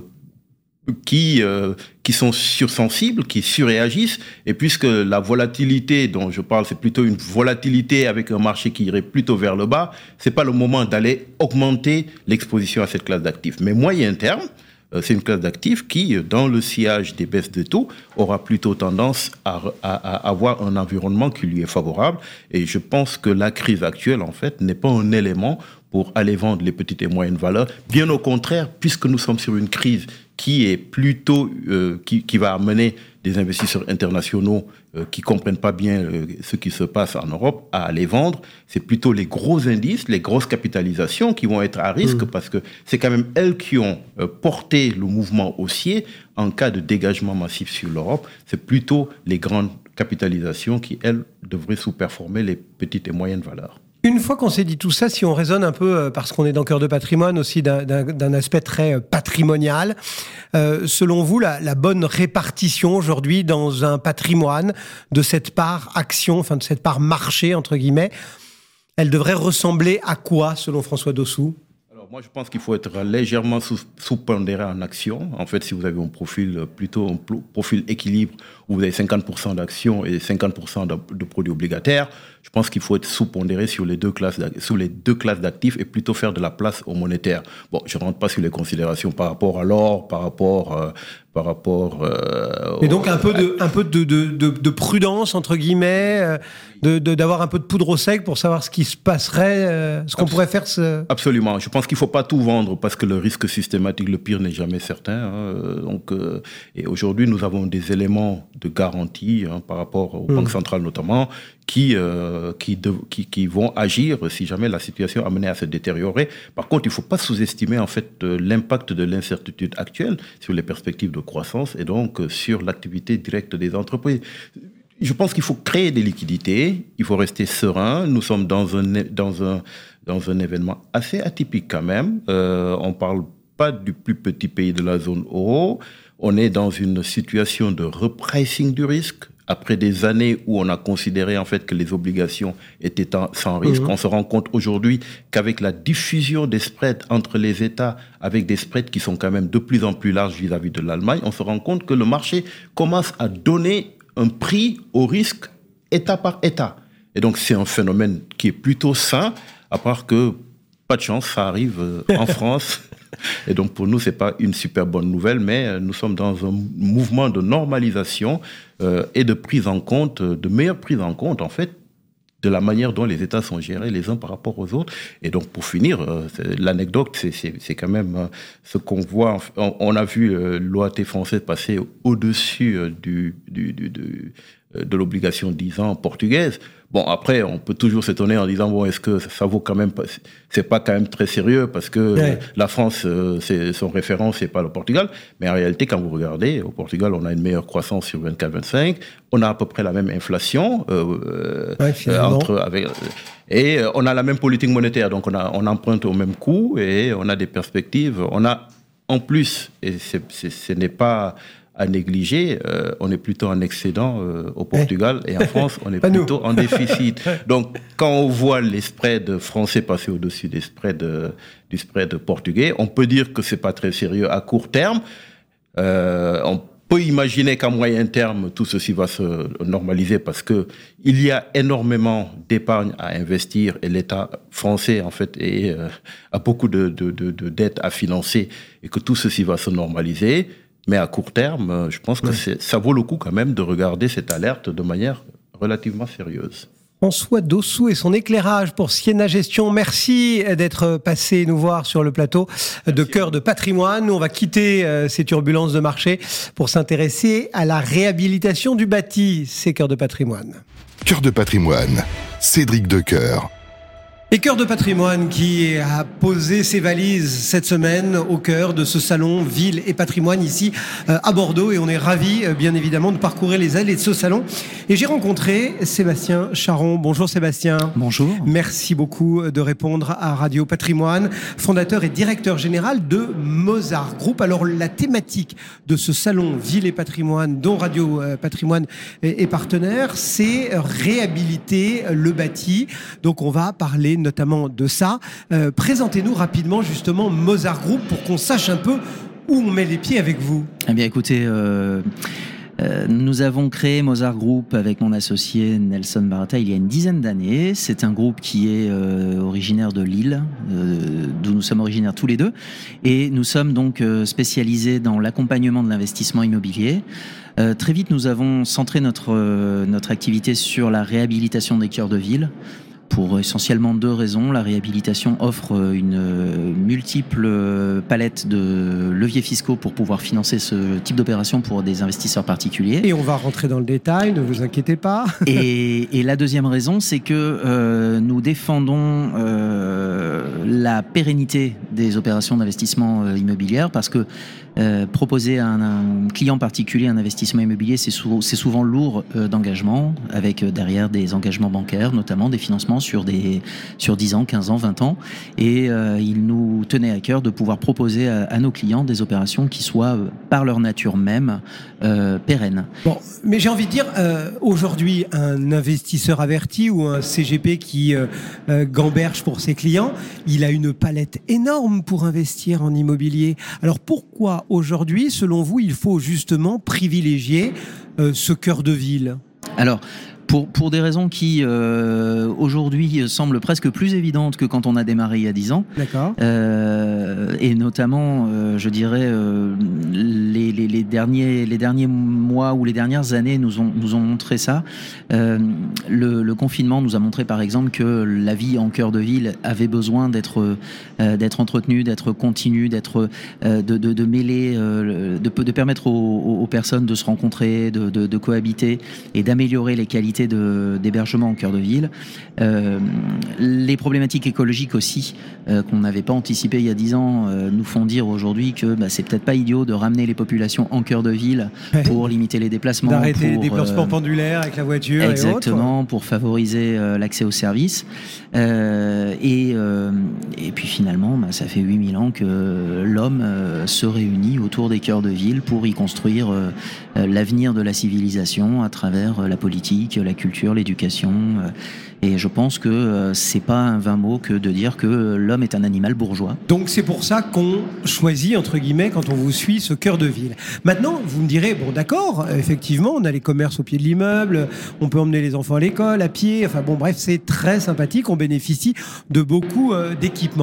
qui euh, qui sont sursensibles, qui surréagissent, et puisque la volatilité dont je parle, c'est plutôt une volatilité avec un marché qui irait plutôt vers le bas, c'est pas le moment d'aller augmenter l'exposition à cette classe d'actifs. Mais moyen terme, euh, c'est une classe d'actifs qui, dans le sillage des baisses de taux, aura plutôt tendance à, à, à avoir un environnement qui lui est favorable, et je pense que la crise actuelle, en fait, n'est pas un élément pour aller vendre les petites et moyennes valeurs, bien au contraire, puisque nous sommes sur une crise qui est plutôt euh, qui, qui va amener des investisseurs internationaux euh, qui comprennent pas bien euh, ce qui se passe en Europe à aller vendre. C'est plutôt les gros indices, les grosses capitalisations qui vont être à risque mmh. parce que c'est quand même elles qui ont euh, porté le mouvement haussier en cas de dégagement massif sur l'Europe. C'est plutôt les grandes capitalisations qui, elles, devraient sous-performer les petites et moyennes valeurs. Une fois qu'on s'est dit tout ça, si on raisonne un peu, parce qu'on est dans Cœur de patrimoine aussi, d'un, d'un, d'un aspect très patrimonial, euh, selon vous, la, la bonne répartition aujourd'hui dans un patrimoine de cette part action, enfin de cette part marché, entre guillemets, elle devrait ressembler à quoi, selon François Dossou ? Alors moi, je pense qu'il faut être légèrement sous, sous-pondéré en action. En fait, si vous avez un profil, plutôt un profil équilibre, où vous avez cinquante pour cent d'actions et cinquante pour cent de, de produits obligataires, je pense qu'il faut être sous-pondéré sur les deux classes, sur les deux classes d'actifs et plutôt faire de la place au monétaire. Bon, je ne rentre pas sur les considérations par rapport à l'or, par rapport, euh, par rapport. Euh, Et donc un peu de, un peu de, de, de, de prudence entre guillemets, de, de, d'avoir un peu de poudre au sec pour savoir ce qui se passerait, euh, ce qu'on Abs- pourrait faire. Ce... Absolument. Je pense qu'il ne faut pas tout vendre parce que le risque systématique, le pire n'est jamais certain. Hein. Donc, euh, et aujourd'hui, nous avons des éléments de garantie hein, par rapport aux mmh. banques centrales notamment, qui, euh, qui, de, qui, qui vont agir si jamais la situation amenait à se détériorer. Par contre, il ne faut pas sous-estimer en fait l'impact de l'incertitude actuelle sur les perspectives de croissance et donc sur l'activité directe des entreprises. Je pense qu'il faut créer des liquidités, il faut rester serein. Nous sommes dans un, dans un, dans un événement assez atypique quand même. Euh, on ne parle pas du plus petit pays de la zone euro. On est dans une situation de repricing du risque. Après des années où on a considéré en fait que les obligations étaient sans risque, mmh. on se rend compte aujourd'hui qu'avec la diffusion des spreads entre les États, avec des spreads qui sont quand même de plus en plus larges vis-à-vis de l'Allemagne, on se rend compte que le marché commence à donner un prix au risque État par État. Et donc c'est un phénomène qui est plutôt sain, à part que, pas de chance, ça arrive en France. Et donc pour nous, c'est pas une super bonne nouvelle, mais nous sommes dans un mouvement de normalisation euh, et de prise en compte, de meilleure prise en compte en fait de la manière dont les États sont gérés les uns par rapport aux autres. Et donc, pour finir, euh, c'est, l'anecdote, c'est, c'est, c'est quand même euh, ce qu'on voit. On, on a vu euh, l'O A T français passer au-dessus euh, du, du, du, du, euh, de l'obligation dix ans portugaise. Bon, après, on peut toujours s'étonner en disant, bon, est-ce que ça vaut quand même pas, c'est pas quand même très sérieux parce que ouais. euh, la France, euh, c'est, son référent, c'est pas le Portugal. Mais en réalité, quand vous regardez, au Portugal, on a une meilleure croissance sur vingt-quatre vingt-cinq. On a à peu près la même inflation, euh, ouais, euh, entre, avec, et euh, on a la même politique monétaire. Donc, on a, on emprunte au même coût et on a des perspectives. On a, en plus, et c'est, c'est, ce n'est pas à négliger, euh, on est plutôt en excédent euh, au Portugal et en France, on est plutôt en déficit. Donc, quand on voit les spreads français passer au-dessus des spreads, euh, du spread portugais, on peut dire que c'est pas très sérieux à court terme. Euh, on peut imaginer qu'à moyen terme, tout ceci va se normaliser parce que il y a énormément d'épargne à investir et l'État français, en fait, est, euh, a beaucoup de, de, de, de dettes à financer et que tout ceci va se normaliser. Mais à court terme, je pense que c'est, ça vaut le coup quand même de regarder cette alerte de manière relativement sérieuse. François Dossou et son éclairage pour Siena Gestion. Merci d'être passé nous voir sur le plateau de Cœur de Patrimoine. Nous, on va quitter euh, ces turbulences de marché pour s'intéresser à la réhabilitation du bâti. C'est Cœur de Patrimoine. Cœur de Patrimoine, Cédric Decoeur. Et Cœur de Patrimoine qui a posé ses valises cette semaine au cœur de ce salon Ville et Patrimoine ici euh, à Bordeaux. Et on est ravis, euh, bien évidemment, de parcourir les allées de ce salon. Et j'ai rencontré Sébastien Charon. Bonjour Sébastien. Bonjour. Merci beaucoup de répondre à Radio Patrimoine, fondateur et directeur général de Mozart Group. Alors la thématique de ce salon Ville et Patrimoine, dont Radio Patrimoine est, est partenaire, c'est réhabiliter le bâti. Donc on va parler notamment de ça. Euh, présentez-nous rapidement justement Mozart Group pour qu'on sache un peu où on met les pieds avec vous. Eh bien écoutez, euh, euh, nous avons créé Mozart Group avec mon associé Nelson Barata il y a une dizaine d'années. C'est un groupe qui est euh, originaire de Lille, euh, d'où nous sommes originaires tous les deux. Et nous sommes donc euh, spécialisés dans l'accompagnement de l'investissement immobilier. Euh, très vite, nous avons centré notre, euh, notre activité sur la réhabilitation des cœurs de ville. Pour essentiellement deux raisons. La réhabilitation offre une multiple palette de leviers fiscaux pour pouvoir financer ce type d'opération pour des investisseurs particuliers. Et on va rentrer dans le détail, ne vous inquiétez pas. et, et la deuxième raison, c'est que euh, nous défendons euh, la pérennité des opérations d'investissement euh, immobilière parce que Euh, proposer à un, un client particulier un investissement immobilier, c'est, sou- c'est souvent lourd euh, d'engagement, avec euh, derrière des engagements bancaires, notamment des financements sur, des, sur dix ans, quinze ans, vingt ans. Et euh, il nous tenait à cœur de pouvoir proposer à, à nos clients des opérations qui soient, euh, par leur nature même, euh, pérennes. Bon, mais j'ai envie de dire, euh, aujourd'hui, un investisseur averti ou un C G P qui euh, euh, gamberge pour ses clients, il a une palette énorme pour investir en immobilier. Alors pourquoi aujourd'hui, selon vous, il faut justement privilégier euh, ce cœur de ville ? Alors, pour, pour des raisons qui, euh, aujourd'hui, semblent presque plus évidentes que quand on a démarré il y a dix ans. D'accord. Euh, et notamment, euh, je dirais, euh, les, les, les, derniers, les derniers mois ou les dernières années nous ont, nous ont montré ça. Euh, le, le confinement nous a montré, par exemple, que la vie en cœur de ville avait besoin d'être, euh, d'être entretenue, d'être continue, d'être, euh, de, de, de mêler, euh, de, de permettre aux, aux personnes de se rencontrer, de, de, de cohabiter et d'améliorer les qualités De, d'hébergement en cœur de ville. Euh, les problématiques écologiques aussi, euh, qu'on n'avait pas anticipées il y a dix ans, euh, nous font dire aujourd'hui que bah, c'est peut-être pas idiot de ramener les populations en cœur de ville pour limiter les déplacements. D'arrêter pour, les déplacements euh, pendulaires avec la voiture exactement, et autres. Pour favoriser euh, l'accès aux services. Euh, et, euh, et puis finalement, bah, ça fait huit mille ans que l'homme euh, se réunit autour des cœurs de ville pour y construire euh, l'avenir de la civilisation à travers euh, la politique, la culture, l'éducation. Euh, et je pense que euh, c'est pas un vain mot que de dire que l'homme est un animal bourgeois. Donc c'est pour ça qu'on choisit, entre guillemets, quand on vous suit, ce cœur de ville. Maintenant, vous me direz, bon d'accord, effectivement, on a les commerces au pied de l'immeuble, on peut emmener les enfants à l'école, à pied, enfin bon bref, c'est très sympathique, on bénéficie de beaucoup euh, d'équipements.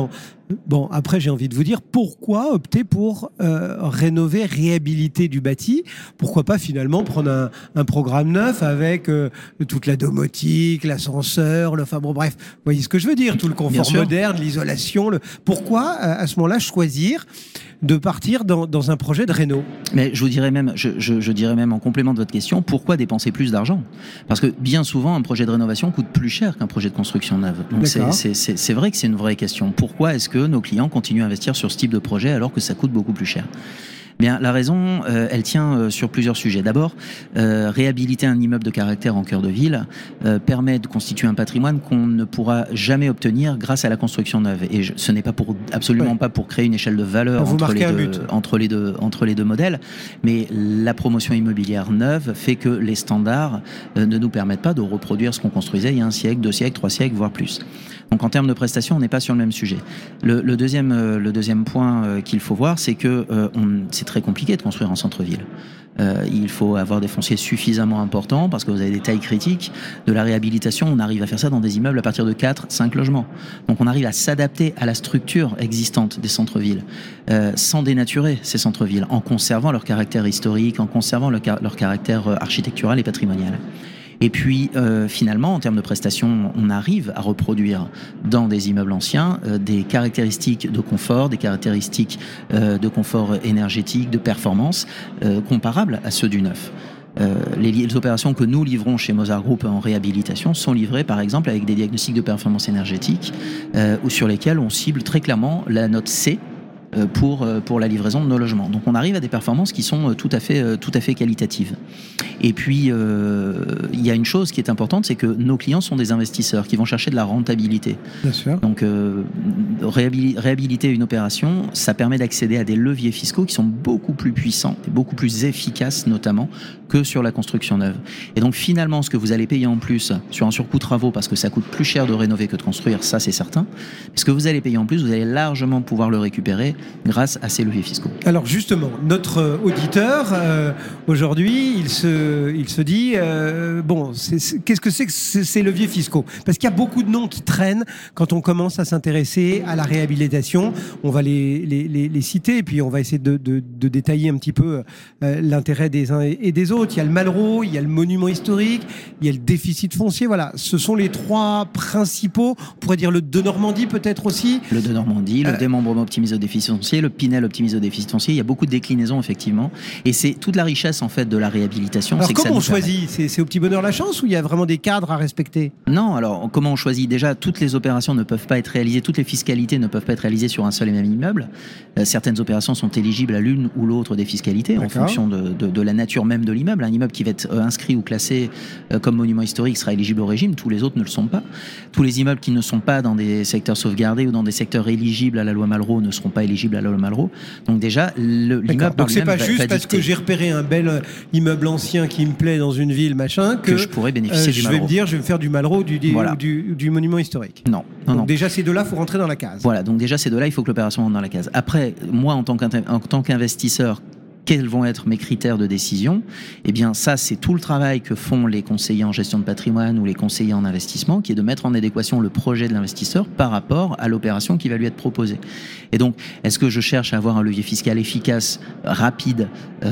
Bon, après, j'ai envie de vous dire, pourquoi opter pour euh, rénover, réhabiliter du bâti ? Pourquoi pas finalement prendre un, un programme neuf avec euh, toute la domotique, l'ascenseur, le, enfin bon, bref, vous voyez ce que je veux dire, tout le confort moderne, l'isolation. Le... Pourquoi, à ce moment-là, choisir de partir dans, dans un projet de réno ? Mais je vous dirais même, je, je, je dirais même en complément de votre question, pourquoi dépenser plus d'argent ? Parce que bien souvent, un projet de rénovation coûte plus cher qu'un projet de construction neuve. Donc c'est, c'est, c'est, c'est vrai que c'est une vraie question. Pourquoi est-ce que nos clients continuent à investir sur ce type de projet alors que ça coûte beaucoup plus cher ? Bien, la raison, euh, elle tient euh, sur plusieurs sujets. D'abord, euh, réhabiliter un immeuble de caractère en cœur de ville euh, permet de constituer un patrimoine qu'on ne pourra jamais obtenir grâce à la construction neuve. Et je, ce n'est pas pour absolument oui. pas pour créer une échelle de valeur entre les, deux, entre les deux entre les deux modèles, mais la promotion immobilière neuve fait que les standards euh, ne nous permettent pas de reproduire ce qu'on construisait il y a un siècle, deux siècles, trois siècles, voire plus. Donc en termes de prestations, on n'est pas sur le même sujet. Le, le deuxième, euh, le deuxième point euh, qu'il faut voir, c'est que euh, on, c'est très compliqué de construire en centre-ville. Euh, il faut avoir des fonciers suffisamment importants parce que vous avez des tailles critiques. De la réhabilitation, on arrive à faire ça dans des immeubles à partir de quatre, cinq logements. Donc on arrive à s'adapter à la structure existante des centres-villes euh, sans dénaturer ces centres-villes, en conservant leur caractère historique, en conservant leur, leur caractère architectural et patrimonial. Et puis, euh, finalement, en termes de prestations, on arrive à reproduire dans des immeubles anciens euh, des caractéristiques de confort, des caractéristiques euh, de confort énergétique, de performance euh, comparables à ceux du neuf. Euh, les, les opérations que nous livrons chez Mozart Group en réhabilitation sont livrées, par exemple, avec des diagnostics de performance énergétique euh, ou sur lesquels on cible très clairement la note C pour pour la livraison de nos logements. Donc on arrive à des performances qui sont tout à fait tout à fait qualitatives. Et puis euh, il y a une chose qui est importante, c'est que nos clients sont des investisseurs qui vont chercher de la rentabilité. Bien sûr. Donc euh, réhabiliter une opération, ça permet d'accéder à des leviers fiscaux qui sont beaucoup plus puissants et beaucoup plus efficaces notamment que sur la construction neuve. Et donc finalement, ce que vous allez payer en plus sur un surcoût travaux, parce que ça coûte plus cher de rénover que de construire, ça c'est certain. Ce que vous allez payer en plus, vous allez largement pouvoir le récupérer grâce à ces leviers fiscaux. Alors justement, notre auditeur, euh, aujourd'hui, il se, il se dit, euh, bon, c'est, c'est, qu'est-ce que c'est que ces, ces leviers fiscaux ? Parce qu'il y a beaucoup de noms qui traînent quand on commence à s'intéresser à la réhabilitation. On va les, les, les, les citer, et puis on va essayer de, de, de détailler un petit peu euh, l'intérêt des uns et des autres. Il y a le Malraux, il y a le monument historique, il y a le déficit foncier. Voilà, ce sont les trois principaux. On pourrait dire le de Normandie peut-être aussi. Le de Normandie, le euh, démembrement optimisé au déficit foncier, le Pinel optimisé au déficit foncier. Il y a beaucoup de déclinaisons effectivement, et c'est toute la richesse en fait de la réhabilitation. Alors c'est comment que ça on nous choisit ? c'est, c'est au petit bonheur la chance ou il y a vraiment des cadres à respecter ? Non, alors comment on choisit ? Déjà, toutes les opérations ne peuvent pas être réalisées, toutes les fiscalités ne peuvent pas être réalisées sur un seul et même immeuble. Euh, certaines opérations sont éligibles à l'une ou l'autre des fiscalités. D'accord. En fonction de, de, de la nature même de l'immeuble. Un immeuble qui va être inscrit ou classé comme monument historique sera éligible au régime, tous les autres ne le sont pas. Tous les immeubles qui ne sont pas dans des secteurs sauvegardés ou dans des secteurs éligibles à la loi Malraux ne seront pas éligibles à la loi Malraux. Donc déjà, le, l'immeuble donc c'est pas va, juste va parce dicter. que j'ai repéré un bel immeuble ancien qui me plaît dans une ville, machin, que, que je pourrais bénéficier euh, du je Malraux. vais me dire, je vais me faire du Malraux du, du, voilà. du, du monument historique. Non, non, donc non. déjà ces deux-là, il faut rentrer dans la case. Voilà, donc déjà ces deux-là, il faut que l'opération rentre dans la case. Après, moi en tant, en tant qu'investisseur, quels vont être mes critères de décision ? Eh bien, ça, c'est tout le travail que font les conseillers en gestion de patrimoine ou les conseillers en investissement, qui est de mettre en adéquation le projet de l'investisseur par rapport à l'opération qui va lui être proposée. Et donc, est-ce que je cherche à avoir un levier fiscal efficace, rapide,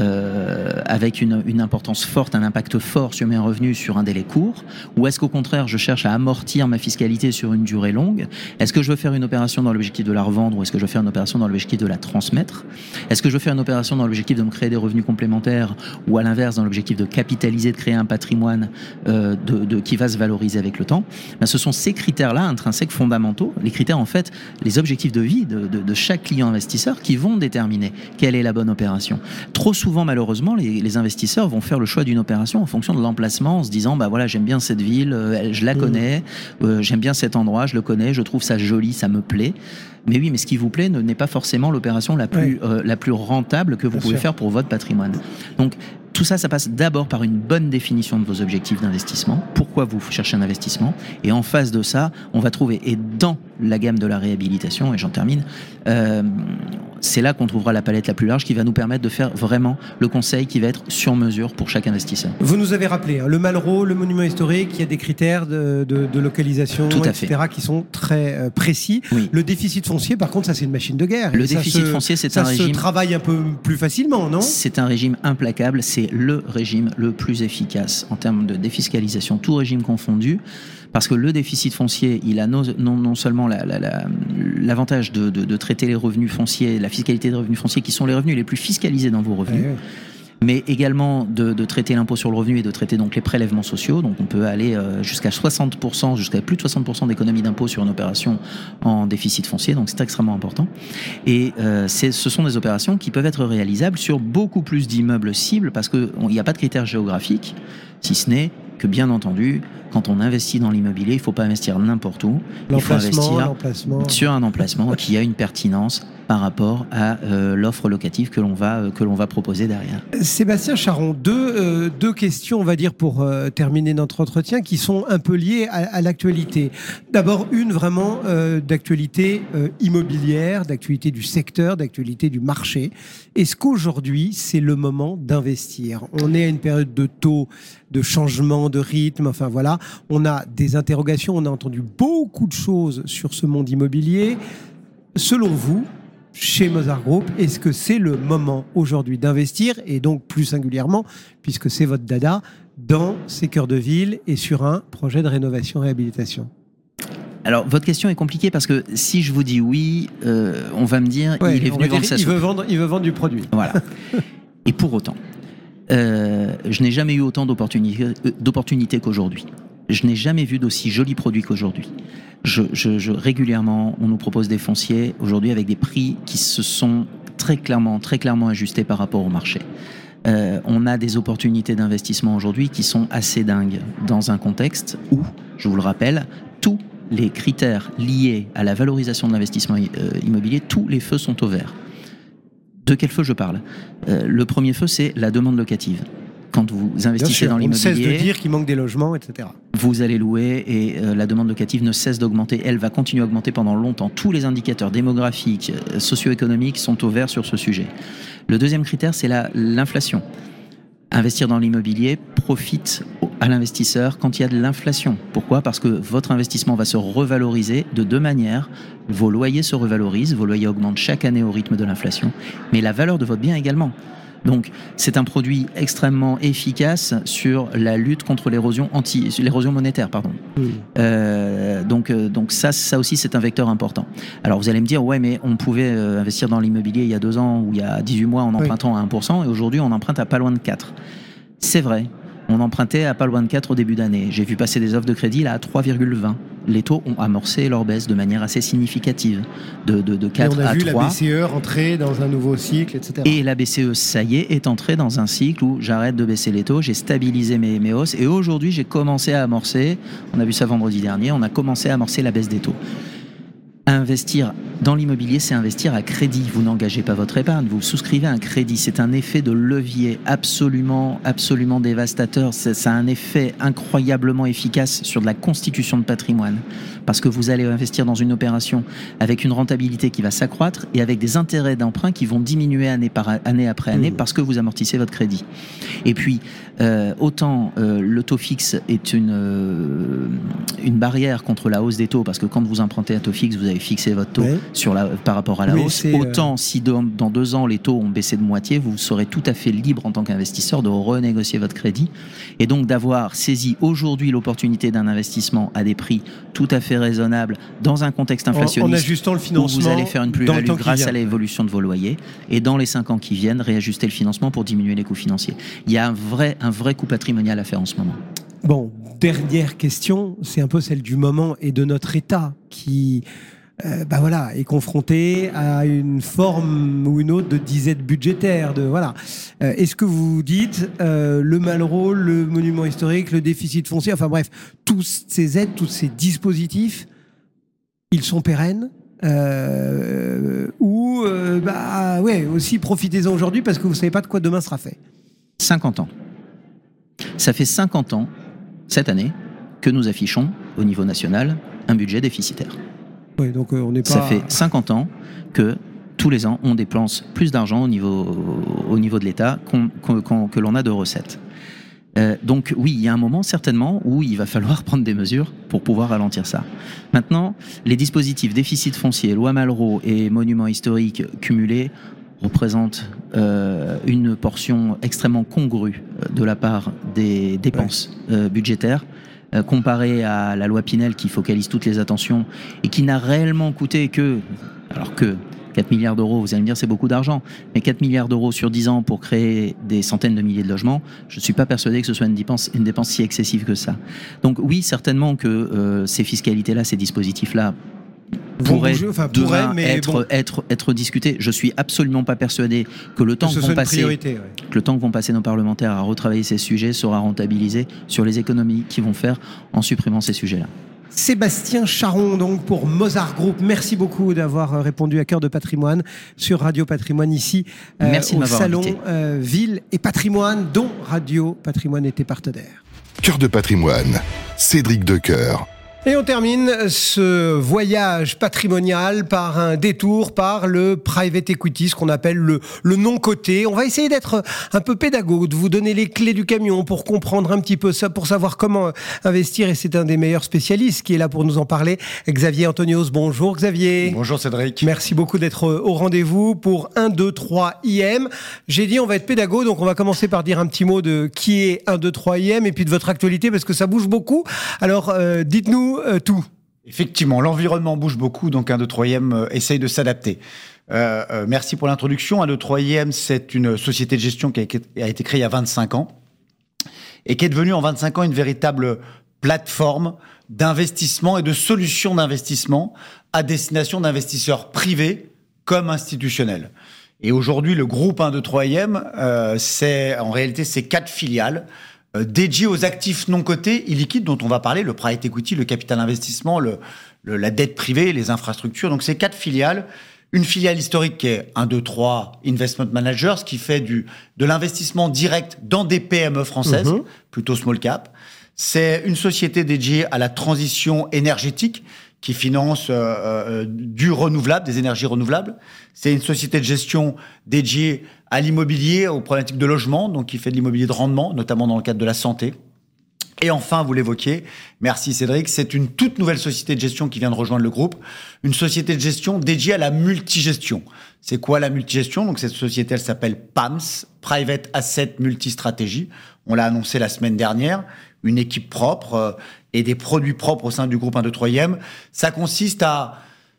euh, avec une, une importance forte, un impact fort sur mes revenus sur un délai court ? Ou est-ce qu'au contraire, je cherche à amortir ma fiscalité sur une durée longue ? Est-ce que je veux faire une opération dans l'objectif de la revendre ou est-ce que je veux faire une opération dans l'objectif de la transmettre ? Est-ce que je veux faire une opération dans l'objectif de me créer des revenus complémentaires ou à l'inverse dans l'objectif de capitaliser, de créer un patrimoine euh, de, de, qui va se valoriser avec le temps ? Ben, ce sont ces critères-là intrinsèques fondamentaux, les critères en fait, les objectifs de vie de, de, de chaque client investisseur qui vont déterminer quelle est la bonne opération. Trop souvent malheureusement les, les investisseurs vont faire le choix d'une opération en fonction de l'emplacement en se disant bah voilà j'aime bien cette ville, euh, je la connais, euh, j'aime bien cet endroit, je le connais, je trouve ça joli, ça me plaît. Mais oui, mais ce qui vous plaît n'est pas forcément l'opération la plus, oui. euh, la plus rentable que vous Bien pouvez sûr. faire pour votre patrimoine. Donc, tout ça, ça passe d'abord par une bonne définition de vos objectifs d'investissement. Pourquoi vous cherchez un investissement ? Et en face de ça, on va trouver, et dans la gamme de la réhabilitation, et j'en termine, euh, c'est là qu'on trouvera la palette la plus large qui va nous permettre de faire vraiment le conseil qui va être sur mesure pour chaque investisseur. Vous nous avez rappelé, hein, le Malraux, le monument historique, il y a des critères de, de, de localisation, Tout à et cetera, fait. qui sont très euh, précis. Oui. Le déficit foncier, par contre, ça c'est une machine de guerre. Le Et ça déficit se, foncier, c'est ça un se régime... travaille un peu plus facilement, non ? C'est un régime implacable, c'est le régime le plus efficace en termes de défiscalisation, tout régime confondu, parce que le déficit foncier, il a non, non, non seulement la, la, la, l'avantage de, de, de traiter les revenus fonciers, la fiscalité des revenus fonciers, qui sont les revenus les plus fiscalisés dans vos revenus, Ouais, ouais. mais également de, de traiter l'impôt sur le revenu et de traiter donc les prélèvements sociaux. Donc on peut aller euh, jusqu'à soixante pour cent, jusqu'à plus de soixante pour cent d'économie d'impôt sur une opération en déficit foncier, donc c'est extrêmement important. Et euh, c'est, ce sont des opérations qui peuvent être réalisables sur beaucoup plus d'immeubles cibles, parce qu'il n'y a pas de critères géographiques, si ce n'est que, bien entendu, quand on investit dans l'immobilier, il ne faut pas investir n'importe où. Il faut L'emplacement, investir l'emplacement. sur un emplacement qui a une pertinence par rapport à euh, l'offre locative que l'on va, euh, que l'on va proposer derrière. Sébastien Charon, deux, euh, deux questions, on va dire, pour euh, terminer notre entretien, qui sont un peu liées à, à l'actualité. D'abord, une vraiment euh, d'actualité euh, immobilière, d'actualité du secteur, d'actualité du marché. Est-ce qu'aujourd'hui, c'est le moment d'investir ? On est à une période de taux, de changement, de rythme, enfin voilà. On a des interrogations, on a entendu beaucoup de choses sur ce monde immobilier. Selon vous, chez Mozart Group, est-ce que c'est le moment aujourd'hui d'investir, et donc plus singulièrement, puisque c'est votre dada, dans ces cœurs de ville et sur un projet de rénovation-réhabilitation ? Alors, votre question est compliquée parce que si je vous dis oui, euh, on va me dire Ouais, il est on venu va dire, vendre sa il soupe. veut vendre, il veut vendre du produit. Voilà. Et pour autant, euh, je n'ai jamais eu autant d'opportunités, euh, d'opportunités qu'aujourd'hui. Je n'ai jamais vu d'aussi jolis produits qu'aujourd'hui. Je, je, je, régulièrement, on nous propose des fonciers aujourd'hui avec des prix qui se sont très clairement, très clairement ajustés par rapport au marché. Euh, on a des opportunités d'investissement aujourd'hui qui sont assez dingues dans un contexte où, je vous le rappelle, tous les critères liés à la valorisation de l'investissement immobilier, tous les feux sont au vert. De quel feu je parle ? euh, Le premier feu, c'est la demande locative. Quand vous investissez dans l'immobilier, on ne cesse de dire qu'il manque des logements, et cetera. Vous allez louer et euh, la demande locative ne cesse d'augmenter. Elle va continuer à augmenter pendant longtemps. Tous les indicateurs démographiques, euh, socio-économiques sont au vert sur ce sujet. Le deuxième critère, c'est la, l'inflation. Investir dans l'immobilier profite à l'investisseur quand il y a de l'inflation. Pourquoi ? Parce que votre investissement va se revaloriser de deux manières. Vos loyers se revalorisent, vos loyers augmentent chaque année au rythme de l'inflation, mais la valeur de votre bien également. Donc, c'est un produit extrêmement efficace sur la lutte contre l'érosion anti, l'érosion monétaire, pardon. Mmh. Euh, donc, euh, donc ça, ça aussi, c'est un vecteur important. Alors, vous allez me dire, ouais, mais on pouvait euh, investir dans l'immobilier il y a deux ans ou il y a dix-huit mois en empruntant oui. à un pour cent, et aujourd'hui, on emprunte à pas loin de quatre. C'est vrai. On empruntait à pas loin de quatre au début d'année. J'ai vu passer des offres de crédit là à trois virgule vingt. Les taux ont amorcé leur baisse de manière assez significative, de, de, de quatre à trois. Et on a vu la B C E rentrer dans un nouveau cycle, et cetera. Et la B C E, ça y est, est entrée dans un cycle où j'arrête de baisser les taux, j'ai stabilisé mes, mes hausses, et aujourd'hui j'ai commencé à amorcer, on a vu ça vendredi dernier, on a commencé à amorcer la baisse des taux. Investir dans l'immobilier, c'est investir à crédit. Vous n'engagez pas votre épargne, vous souscrivez un crédit. C'est un effet de levier absolument, absolument dévastateur. C'est, ça a un effet incroyablement efficace sur de la constitution de patrimoine. Parce que vous allez investir dans une opération avec une rentabilité qui va s'accroître et avec des intérêts d'emprunt qui vont diminuer année, par année après année mmh. parce que vous amortissez votre crédit. Et puis, euh, autant euh, le taux fixe est une, euh, une barrière contre la hausse des taux, parce que quand vous empruntez à taux fixe, vous avez fixé votre taux. Ouais. Sur la, par rapport à la oui, hausse. Autant euh... si dans, dans deux ans les taux ont baissé de moitié, vous serez tout à fait libre en tant qu'investisseur de renégocier votre crédit et donc d'avoir saisi aujourd'hui l'opportunité d'un investissement à des prix tout à fait raisonnables dans un contexte inflationniste. En, en ajustant le financement. Où vous allez faire une plus-value grâce à l'évolution de vos loyers et dans les cinq ans qui viennent, réajuster le financement pour diminuer les coûts financiers. Il y a un vrai, un vrai coup patrimonial à faire en ce moment. Bon, dernière question, c'est un peu celle du moment et de notre État qui... Euh, bah voilà, est confronté à une forme ou une autre de disette budgétaire. De, voilà. Euh, est-ce que vous vous dites euh, le Malraux, le monument historique, le déficit foncier, enfin bref, tous ces aides, tous ces dispositifs, ils sont pérennes euh, ou euh, bah ouais, aussi profitez-en aujourd'hui parce que vous ne savez pas de quoi demain sera fait. cinquante ans. Ça fait cinquante ans, cette année, que nous affichons au niveau national un budget déficitaire. Oui, donc euh, on n'est pas... Ça fait cinquante ans que tous les ans, on dépense plus d'argent au niveau, au niveau de l'État qu'on, qu'on, que l'on a de recettes. Euh, donc oui, il y a un moment certainement où il va falloir prendre des mesures pour pouvoir ralentir ça. Maintenant, les dispositifs déficit foncier, loi Malraux et monuments historiques cumulés représentent euh, une portion extrêmement congrue de la part des dépenses euh, budgétaires, euh, comparée à la loi Pinel qui focalise toutes les attentions et qui n'a réellement coûté que, alors que quatre milliards d'euros, vous allez me dire c'est beaucoup d'argent, mais quatre milliards d'euros sur dix ans pour créer des centaines de milliers de logements, je ne suis pas persuadé que ce soit une dépense, une dépense si excessive que ça. Donc oui, certainement que euh, ces fiscalités-là, ces dispositifs-là pourraient, bouger, enfin, demain pourraient mais être, bon. être, être discutés. Je suis absolument pas persuadé que le temps Que ce que vont soit une passer, priorité, ouais. que le temps que vont passer nos parlementaires à retravailler ces sujets sera rentabilisé sur les économies qu'ils vont faire en supprimant ces sujets-là. Sébastien Charon, donc, pour Mozart Group. Merci beaucoup d'avoir répondu à Cœur de Patrimoine sur Radio Patrimoine, ici, euh, Merci de au m'avoir Salon invité. euh, Ville et Patrimoine, dont Radio Patrimoine était partenaire. Cœur de Patrimoine, Cédric Decoeur. Et on termine ce voyage patrimonial par un détour par le private equity, ce qu'on appelle le, le non-coté. On va essayer d'être un peu pédagogue, de vous donner les clés du camion pour comprendre un petit peu ça, pour savoir comment investir. Et c'est un des meilleurs spécialistes qui est là pour nous en parler. Xavier Antonios, bonjour Xavier. Bonjour Cédric. Merci beaucoup d'être au rendez-vous pour un, deux, trois I M. J'ai dit on va être pédago, donc on va commencer par dire un petit mot de qui est un, deux, trois I M et puis de votre actualité parce que ça bouge beaucoup. Alors euh, dites-nous euh, tout. Effectivement, l'environnement bouge beaucoup, donc un, deux, trois euh, essaye de s'adapter. Euh, euh, merci pour l'introduction. un, deux, trois c'est une société de gestion qui a, a été créée il y a vingt-cinq ans et qui est devenue en vingt-cinq ans une véritable plateforme d'investissement et de solutions d'investissement à destination d'investisseurs privés comme institutionnels. Et aujourd'hui, le groupe un, deux, trois euh, c'est en réalité ces quatre filiales euh, dédiées aux actifs non cotés, illiquides, dont on va parler, le private equity, le capital investissement, le, le, la dette privée, les infrastructures. Donc ces quatre filiales, une filiale historique qui est un, deux, trois Investment Managers, qui fait du, de l'investissement direct dans des P M E françaises, mmh. plutôt small cap. C'est une société dédiée à la transition énergétique, qui finance euh, euh, du renouvelable, des énergies renouvelables. C'est une société de gestion dédiée à l'immobilier, aux problématiques de logement, donc qui fait de l'immobilier de rendement, notamment dans le cadre de la santé. Et enfin, vous l'évoquiez, merci Cédric, c'est une toute nouvelle société de gestion qui vient de rejoindre le groupe, une société de gestion dédiée à la multigestion. C'est quoi la multigestion ? Donc cette société, elle s'appelle P A M S, Private Asset Multistratégie. On l'a annoncé la semaine dernière, une équipe propre euh, et des produits propres au sein du groupe un, deux, trois Ça consiste à...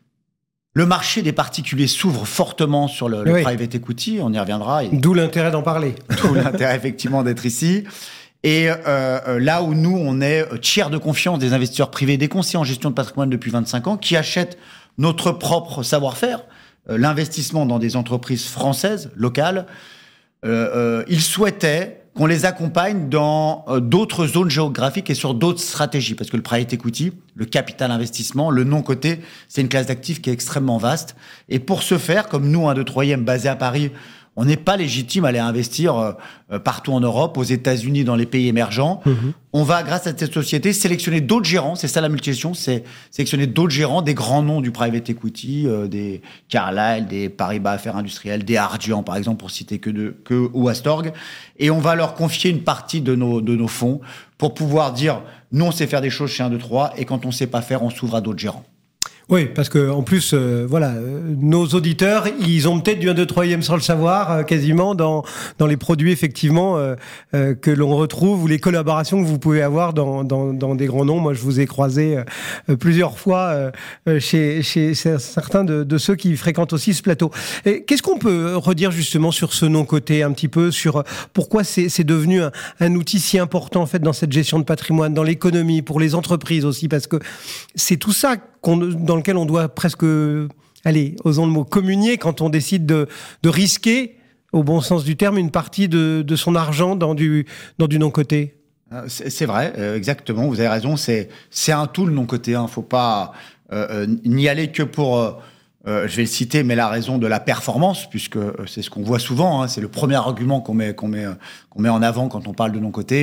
Le marché des particuliers s'ouvre fortement sur le, le oui. private equity, on y reviendra. Et... D'où l'intérêt d'en parler. D'où l'intérêt effectivement d'être ici. Et euh, là où nous, on est tiers de confiance des investisseurs privés, des conseillers en gestion de patrimoine depuis vingt-cinq ans, qui achètent notre propre savoir-faire, euh, l'investissement dans des entreprises françaises, locales, euh, euh, ils souhaitaient qu'on les accompagne dans euh, d'autres zones géographiques et sur d'autres stratégies. Parce que le private equity, le capital investissement, le non-coté, c'est une classe d'actifs qui est extrêmement vaste. Et pour ce faire, comme nous, un, deux, trois basé à Paris, on n'est pas légitime à aller investir euh, partout en Europe, aux États-Unis, dans les pays émergents. Mmh. On va, grâce à cette société, sélectionner d'autres gérants. C'est ça la multigestion, c'est sélectionner d'autres gérants, des grands noms du private equity, euh, des Carlyle, des Paribas Affaires Industrielles, des Ardian, par exemple, pour citer que, de, que ou Astorg. Et on va leur confier une partie de nos, de nos fonds pour pouvoir dire, nous, on sait faire des choses chez un, deux, trois, et quand on ne sait pas faire, on s'ouvre à d'autres gérants. Oui, parce que en plus, euh, voilà, euh, nos auditeurs, ils ont peut-être du un, deux, trois sans le savoir, euh, quasiment dans dans les produits effectivement euh, euh, que l'on retrouve ou les collaborations que vous pouvez avoir dans dans, dans des grands noms. Moi, je vous ai croisé euh, plusieurs fois euh, chez chez certains de, de ceux qui fréquentent aussi ce plateau. Et qu'est-ce qu'on peut redire justement sur ce non-coté, un petit peu sur pourquoi c'est c'est devenu un, un outil si important en fait dans cette gestion de patrimoine, dans l'économie, pour les entreprises aussi, parce que c'est tout ça qu'on, dans lequel on doit presque, allez, osons le mot, communier quand on décide de, de risquer, au bon sens du terme, une partie de, de son argent dans du, dans du non-coté. C'est, c'est vrai, euh, exactement, vous avez raison, c'est, c'est un tout le non-coté, il hein, ne faut pas euh, n'y aller que pour, euh, euh, je vais le citer, mais la raison de la performance, puisque c'est ce qu'on voit souvent, hein, c'est le premier argument qu'on met, qu'on met, qu'on met en avant quand on parle de non-coté.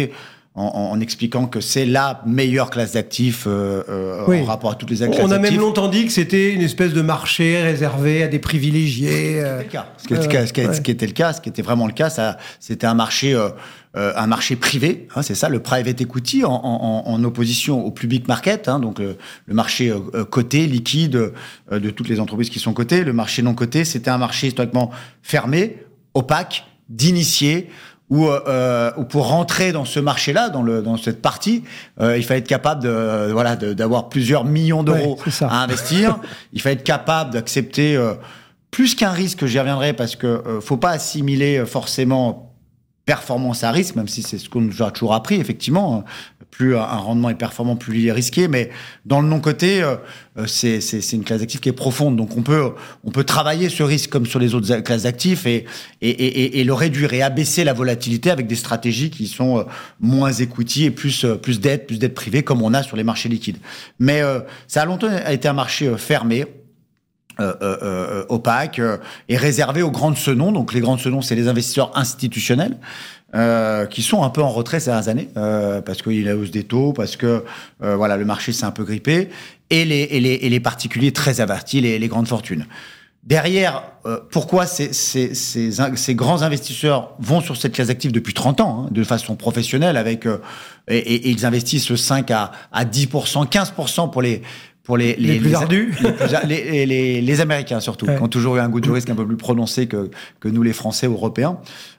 en, en expliquant que c'est la meilleure classe d'actifs euh, euh, oui. en rapport à toutes les classes d'actifs. On a d'actifs. même longtemps dit que c'était une espèce de marché réservé à des privilégiés. Euh... Ce qui était le cas, ce qui, euh, ce qui était le cas, ce qui était vraiment le cas, ça, c'était un marché, euh, euh, un marché privé, hein, c'est ça, le private equity en, en, en opposition au public market, hein, donc le, le marché euh, coté, liquide euh, de toutes les entreprises qui sont cotées. Le marché non coté, c'était un marché historiquement fermé, opaque, d'initiés. Où, euh, où pour rentrer dans ce marché-là, dans, le, dans cette partie, euh, il fallait être capable de, voilà, de, d'avoir plusieurs millions d'euros ouais, à investir. Il fallait être capable d'accepter euh, plus qu'un risque, j'y reviendrai, parce que euh, faut pas assimiler forcément performance à risque, même si c'est ce qu'on nous a toujours appris, effectivement. Plus un rendement est performant, plus il est risqué. Mais dans le non-coté, euh, c'est, c'est, c'est une classe d'actifs qui est profonde. Donc on peut, on peut travailler ce risque comme sur les autres classes d'actifs et, et, et, et le réduire et abaisser la volatilité avec des stratégies qui sont euh, moins equity et plus, euh, plus dette, plus dette privée, comme on a sur les marchés liquides. Mais euh, ça a longtemps été un marché euh, fermé. Euh, euh, euh, opaque euh, et réservé aux grandes senons. Donc les grandes senons, c'est les investisseurs institutionnels euh, qui sont un peu en retrait ces dernières années euh, parce qu'il y a la hausse des taux, parce que euh, voilà, le marché s'est un peu grippé, et les, et les, et les particuliers très avertis, les, les grandes fortunes. Derrière, euh, pourquoi ces, ces, ces, ces grands investisseurs vont sur cette classe d'actifs depuis trente ans, hein, de façon professionnelle, avec euh, et, et, et ils investissent cinq à dix pour cent, quinze pour cent pour les Pour les, les, les plus ardus, les, les, les, les Américains surtout, ouais. qui ont toujours eu un goût du risque un peu plus prononcé que, que nous les Français ou Européens.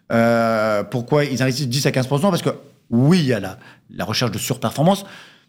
Euh, pourquoi ils investissent dix à quinze pour cent? Parce que oui, il y a la, la recherche de surperformance,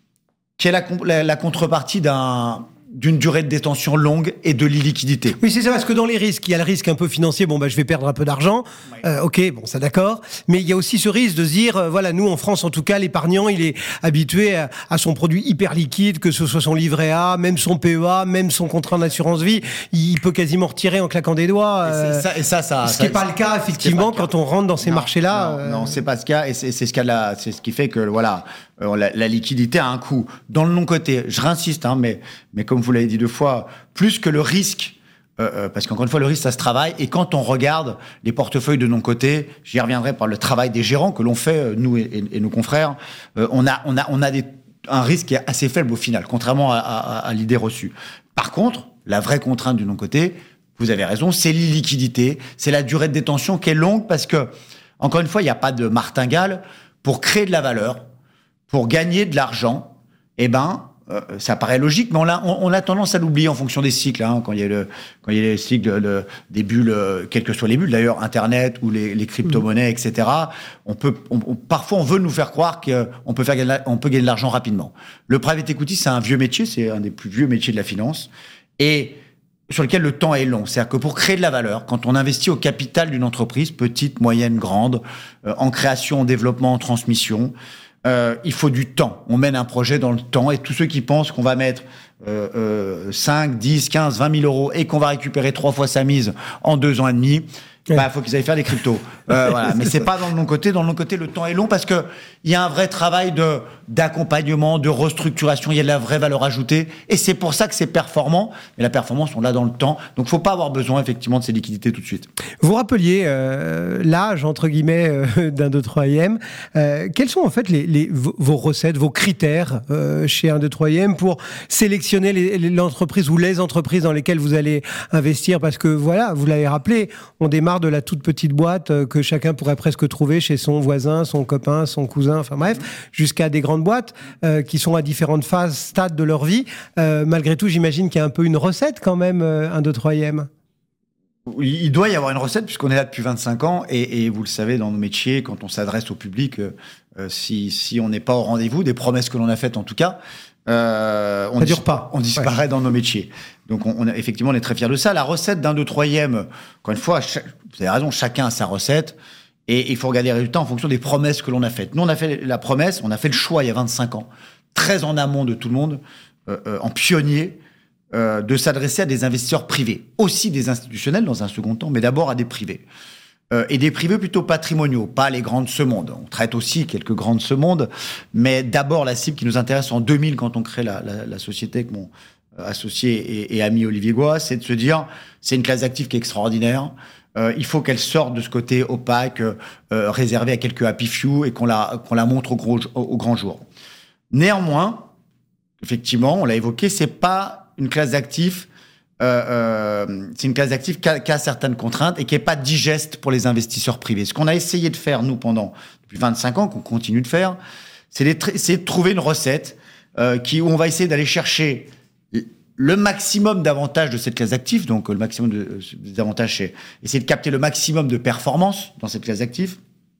qui est la, la, la contrepartie d'un... d'une durée de détention longue et de l'illiquidité. Oui, c'est ça, parce que dans les risques, il y a le risque un peu financier, bon, bah, je vais perdre un peu d'argent, oui. euh, ok, bon, ça d'accord, mais il y a aussi ce risque de se dire, euh, voilà, nous, en France, en tout cas, l'épargnant, il est habitué à, à son produit hyper liquide, que ce soit son livret A, même son P E A, même son contrat d'assurance vie, il peut quasiment retirer en claquant des doigts. Euh, et, ça, et ça, ça... Ce qui n'est pas le cas, effectivement, quand on rentre dans ces non, marchés-là. Non, euh... non c'est pas ce cas, et c'est, c'est, ce, là, c'est ce qui fait que, voilà, euh, la, la liquidité a un coût. Dans le non-coté, je réinsiste, hein, mais, mais comme vous l'avez dit deux fois, plus que le risque, euh, euh, parce qu'encore une fois, le risque, ça se travaille. Et quand on regarde les portefeuilles de non-coté, j'y reviendrai par le travail des gérants que l'on fait, nous et, et, et nos confrères, euh, on a, on a, on a des, un risque qui est assez faible au final, contrairement à, à, à l'idée reçue. Par contre, la vraie contrainte du non-coté, vous avez raison, c'est l'illiquidité, c'est la durée de détention qui est longue parce que, encore une fois, il n'y a pas de martingale. Pour créer de la valeur, pour gagner de l'argent, eh ben, Euh, ça paraît logique, mais on a, on, on a tendance à l'oublier en fonction des cycles. Hein, quand il y a le, quand il y a les cycles, le, des bulles, euh, quelles que soient les bulles, d'ailleurs, Internet ou les, les crypto-monnaies, et cetera. On peut, on, on, parfois, on veut nous faire croire qu'on peut faire, gagner, on peut gagner de l'argent rapidement. Le private equity, c'est un vieux métier, c'est un des plus vieux métiers de la finance, et sur lequel le temps est long. C'est-à-dire que pour créer de la valeur, quand on investit au capital d'une entreprise, petite, moyenne, grande, euh, en création, en développement, en transmission. Euh, il faut du temps. On mène un projet dans le temps et tous ceux qui pensent qu'on va mettre euh, euh, cinq, dix, quinze, vingt mille euros et qu'on va récupérer trois fois sa mise en deux ans et demi, il bah, faut qu'ils aillent faire des cryptos. Euh, voilà. Mais c'est pas dans le non-coté. Dans le non-coté, le temps est long parce que il y a un vrai travail de, d'accompagnement, de restructuration. Il y a de la vraie valeur ajoutée. Et c'est pour ça que c'est performant. Et la performance, on l'a dans le temps. Donc, faut pas avoir besoin, effectivement, de ces liquidités tout de suite. Vous rappeliez euh, l'âge, entre guillemets, euh, d'un deux trois e euh, quelles sont, en fait, les, les, vos recettes, vos critères euh, chez un deux trois e pour sélectionner les, les, l'entreprise ou les entreprises dans lesquelles vous allez investir? Parce que, voilà, vous l'avez rappelé, on démarre de la toute petite boîte euh, que chacun pourrait presque trouver chez son voisin, son copain, son cousin, enfin bref, jusqu'à des grandes boîtes euh, qui sont à différentes phases, stades de leur vie. Euh, malgré tout, j'imagine qu'il y a un peu une recette quand même, euh, un deux trois e. Il doit y avoir une recette puisqu'on est là depuis vingt-cinq ans et, et vous le savez, dans nos métiers, quand on s'adresse au public, euh, si, si on n'est pas au rendez-vous, des promesses que l'on a faites en tout cas, euh, on, ça dure pas. on disparaît ouais. dans nos métiers. Donc on, on a, effectivement, on est très fiers de ça. La recette d'un deux trois e, encore une fois, chaque, vous avez raison, chacun a sa recette. Et il faut regarder les résultats en fonction des promesses que l'on a faites. Nous, on a fait la promesse, on a fait le choix il y a vingt-cinq ans, très en amont de tout le monde, euh, euh, en pionnier, euh, de s'adresser à des investisseurs privés. Aussi des institutionnels dans un second temps, mais d'abord à des privés. Euh, et des privés plutôt patrimoniaux, pas les grandes semondes. On traite aussi quelques grandes semondes, mais d'abord la cible qui nous intéresse en deux mille, quand on crée la, la, la société avec mon associé et, et ami Olivier Goua, c'est de se dire, c'est une classe d'actifs qui est extraordinaire. euh, il faut qu'elle sorte de ce côté opaque, euh, réservé à quelques happy few, et qu'on la, qu'on la montre au, gros, au, au grand jour. Néanmoins, effectivement, on l'a évoqué, c'est pas une classe d'actifs, euh, euh, c'est une classe d'actifs qui a, qui a certaines contraintes et qui est pas digeste pour les investisseurs privés. Ce qu'on a essayé de faire, nous, pendant depuis vingt-cinq ans, qu'on continue de faire, c'est de, de trouver une recette euh, qui, où on va essayer d'aller chercher le maximum d'avantages de cette classe d'actifs, donc le maximum de, des avantages, c'est essayer de capter le maximum de performance dans cette classe d'actifs,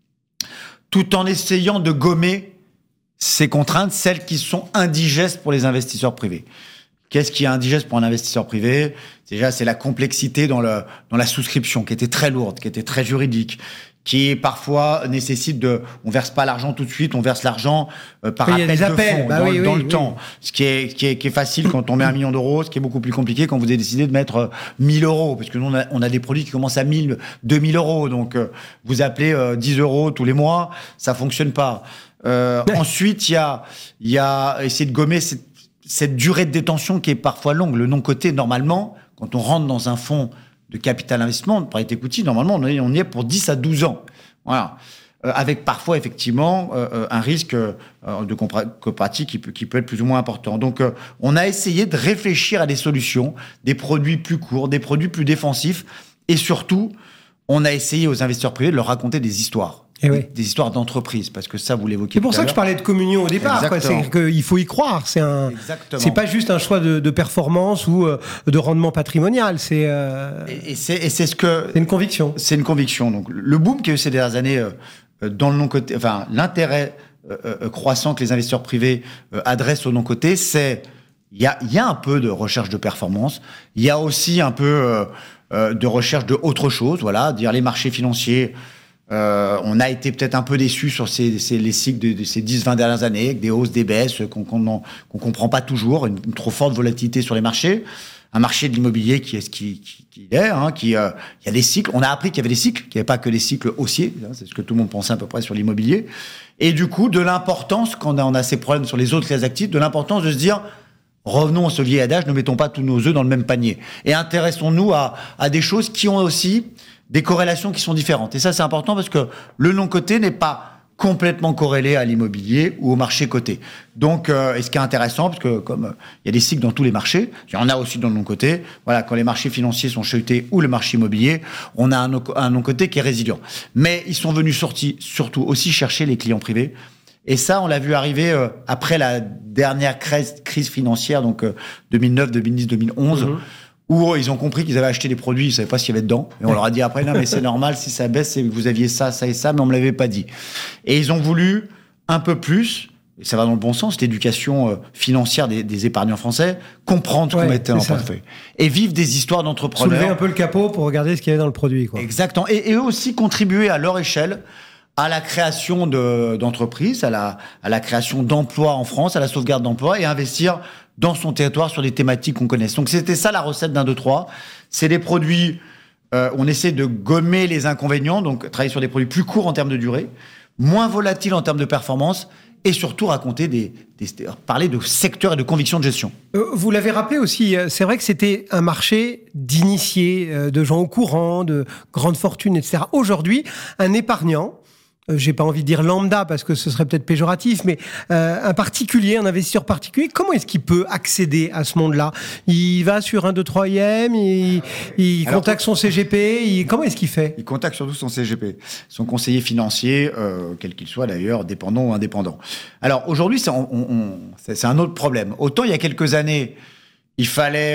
tout en essayant de gommer ces contraintes, celles qui sont indigestes pour les investisseurs privés. Qu'est-ce qui est indigeste pour un investisseur privé ? Déjà, c'est la complexité dans, le, dans la souscription, qui était très lourde, qui était très juridique, qui parfois nécessite de, on verse pas l'argent tout de suite, on verse l'argent euh, par appel de appels, fonds, bah dans, oui, dans oui, le oui. temps. Ce qui est, qui est, qui est facile quand on met un million d'euros, ce qui est beaucoup plus compliqué quand vous avez décidé de mettre euh, mille euros, parce que nous, on a, on a des produits qui commencent à mille, deux mille euros, donc euh, vous appelez euh, dix euros tous les mois, ça fonctionne pas. Euh, ensuite, il y a, il y a essayer de gommer cette, cette durée de détention qui est parfois longue. Le non-coté, normalement, quand on rentre dans un fonds de capital investissement, par equity, normalement, on y est pour dix à douze ans. Voilà. Euh, avec parfois, effectivement, euh, un risque euh, de contrepartie qui peut, qui peut être plus ou moins important. Donc, euh, on a essayé de réfléchir à des solutions, des produits plus courts, des produits plus défensifs, et surtout, on a essayé aux investisseurs privés de leur raconter des histoires. Et oui. Des histoires d'entreprise, parce que ça, vous l'évoquiez. C'est pour ça que je parlais de communion au départ. Quoi. C'est qu'il faut y croire. C'est un. Exactement. C'est pas juste un choix de, de performance ou euh, de rendement patrimonial. C'est. Euh... Et, et c'est et c'est ce que. C'est une conviction. C'est une conviction. Donc le boom qu'il y a eu ces dernières années euh, dans le non côté, enfin l'intérêt euh, euh, croissant que les investisseurs privés euh, adressent au non côté, c'est il y a il y a un peu de recherche de performance. Il y a aussi un peu euh, euh, de recherche de autre chose. Voilà, dire les marchés financiers. Euh, on a été peut-être un peu déçus sur ces, ces, les cycles de, de ces dix vingt dernières années, avec des hausses, des baisses qu'on qu'on qu'on comprend pas toujours, une, une trop forte volatilité sur les marchés. Un marché de l'immobilier qui est ce qu'il qui, qui est, hein, qui euh, il y a des cycles. On a appris qu'il y avait des cycles, qu'il n'y avait pas que des cycles haussiers. Hein, c'est ce que tout le monde pensait à peu près sur l'immobilier. Et du coup, de l'importance, quand on a, on a ces problèmes sur les autres classes actifs, de l'importance de se dire, revenons à ce vieil adage, ne mettons pas tous nos œufs dans le même panier. Et intéressons-nous à, à des choses qui ont aussi des corrélations qui sont différentes. Et ça, c'est important parce que le non-coté n'est pas complètement corrélé à l'immobilier ou au marché coté. Donc, euh, et ce qui est intéressant, parce que comme euh, il y a des cycles dans tous les marchés, il y en a aussi dans le non-coté. Voilà, quand les marchés financiers sont chutés ou le marché immobilier, on a un, un non-coté qui est résilient. Mais ils sont venus sortis, surtout aussi chercher les clients privés. Et ça, on l'a vu arriver euh, après la dernière crise, crise financière, donc euh, deux mille neuf, deux mille dix, deux mille onze. Mmh. Où ils ont compris qu'ils avaient acheté des produits, ils ne savaient pas ce qu'il y avait dedans. Et on leur a dit après, non, mais c'est normal, si ça baisse, c'est que vous aviez ça, ça et ça, mais on ne me l'avait pas dit. Et ils ont voulu un peu plus, et ça va dans le bon sens, l'éducation financière des, des épargnants français, comprendre ce ouais, qu'on mettait dans le portefeuille. Et vivre des histoires d'entrepreneurs. Soulever un peu le capot pour regarder ce qu'il y avait dans le produit. Quoi. Exactement. Et, et eux aussi contribuer à leur échelle à la création de, d'entreprises, à la, à la création d'emplois en France, à la sauvegarde d'emplois et investir dans son territoire sur des thématiques qu'on connaisse. Donc c'était ça la recette d'un, deux, trois. C'est des produits, euh, on essaie de gommer les inconvénients, donc travailler sur des produits plus courts en termes de durée, moins volatiles en termes de performance, et surtout raconter des, des, parler de secteurs et de convictions de gestion. Euh, vous l'avez rappelé aussi, c'est vrai que c'était un marché d'initiés, euh, de gens au courant, de grandes fortunes, et cetera. Aujourd'hui, un épargnant, Euh, j'ai pas envie de dire lambda parce que ce serait peut-être péjoratif, mais euh, un particulier, un investisseur particulier, comment est-ce qu'il peut accéder à ce monde-là ? Il va sur un, deux, trois I M, il, il Alors, contacte son C G P, il, comment est-ce qu'il fait ? Il contacte surtout son C G P, son conseiller financier, euh, quel qu'il soit d'ailleurs, dépendant ou indépendant. Alors aujourd'hui, c'est, on, on, c'est, c'est un autre problème. Autant il y a quelques années, il fallait,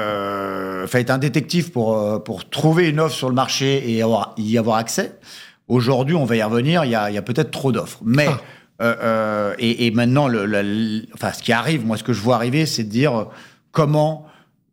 euh, fallait être un détective pour, pour trouver une offre sur le marché et avoir, y avoir accès. Aujourd'hui, on va y revenir, il y a, il y a peut-être trop d'offres. Mais, ah. euh, euh, et, et maintenant, le, le, le, enfin, ce qui arrive, moi, ce que je vois arriver, c'est de dire comment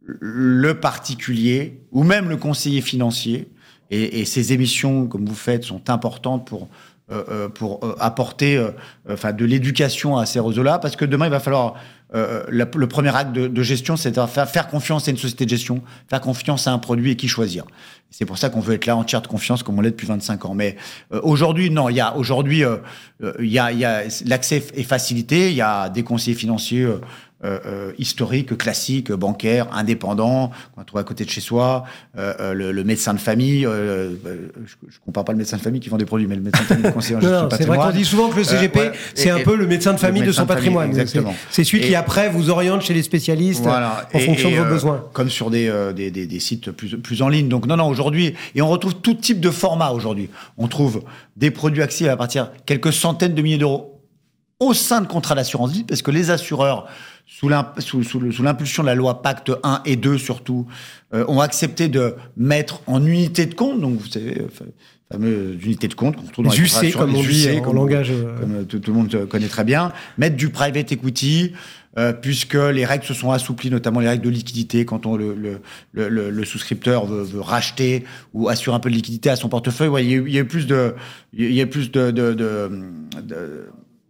le particulier, ou même le conseiller financier, et, et ces émissions, comme vous faites, sont importantes pour, euh, pour euh, apporter euh, enfin, de l'éducation à ces réseaux-là, parce que demain, il va falloir... Euh, le, le premier acte de, de gestion, c'est de faire, faire confiance à une société de gestion, faire confiance à un produit et qui choisir. C'est pour ça qu'on veut être là entière de confiance comme on l'est depuis vingt-cinq ans. Mais euh, aujourd'hui, non, il y a aujourd'hui, euh, il y a, il y a l'accès est facilité. Il y a des conseillers financiers euh, euh, euh, historiques, classiques, bancaires, indépendants, qu'on trouve à côté de chez soi, euh, euh, le, le médecin de famille, euh, euh, je ne compare pas le médecin de famille qui vend des produits, mais le médecin de famille conseiller en gestion non, de c'est patrimoine. vrai qu'on dit souvent que le C G P, euh, ouais, c'est et, un peu le médecin de famille de son patrimoine. Famille, exactement. C'est, c'est celui et, qui, après, vous oriente chez les spécialistes voilà, en et, fonction et, de vos euh, besoins. Comme sur des, euh, des, des, des sites plus, plus en ligne. Donc, non, non, aujourd'hui, et on retrouve tout type de format aujourd'hui. On trouve des produits accessibles à partir de quelques centaines de milliers d'euros au sein de contrats d'assurance vie, parce que les assureurs, sous, l'imp- sous, sous, sous l'impulsion de la loi Pacte un et deux surtout, euh, ont accepté de mettre en unité de compte, donc vous savez, euh, fameux unités de compte qu'on retrouve dans les les U C, contrats comme on dit en comme, langage... Euh... Comme tout, tout le monde connaît très bien, mettre du private equity, euh, puisque les règles se sont assouplies, notamment les règles de liquidité, quand on, le, le, le, le, le souscripteur veut, veut racheter ou assurer un peu de liquidité à son portefeuille. Ouais, il y a eu, il y a eu plus de... Il y a eu plus de, de, de, de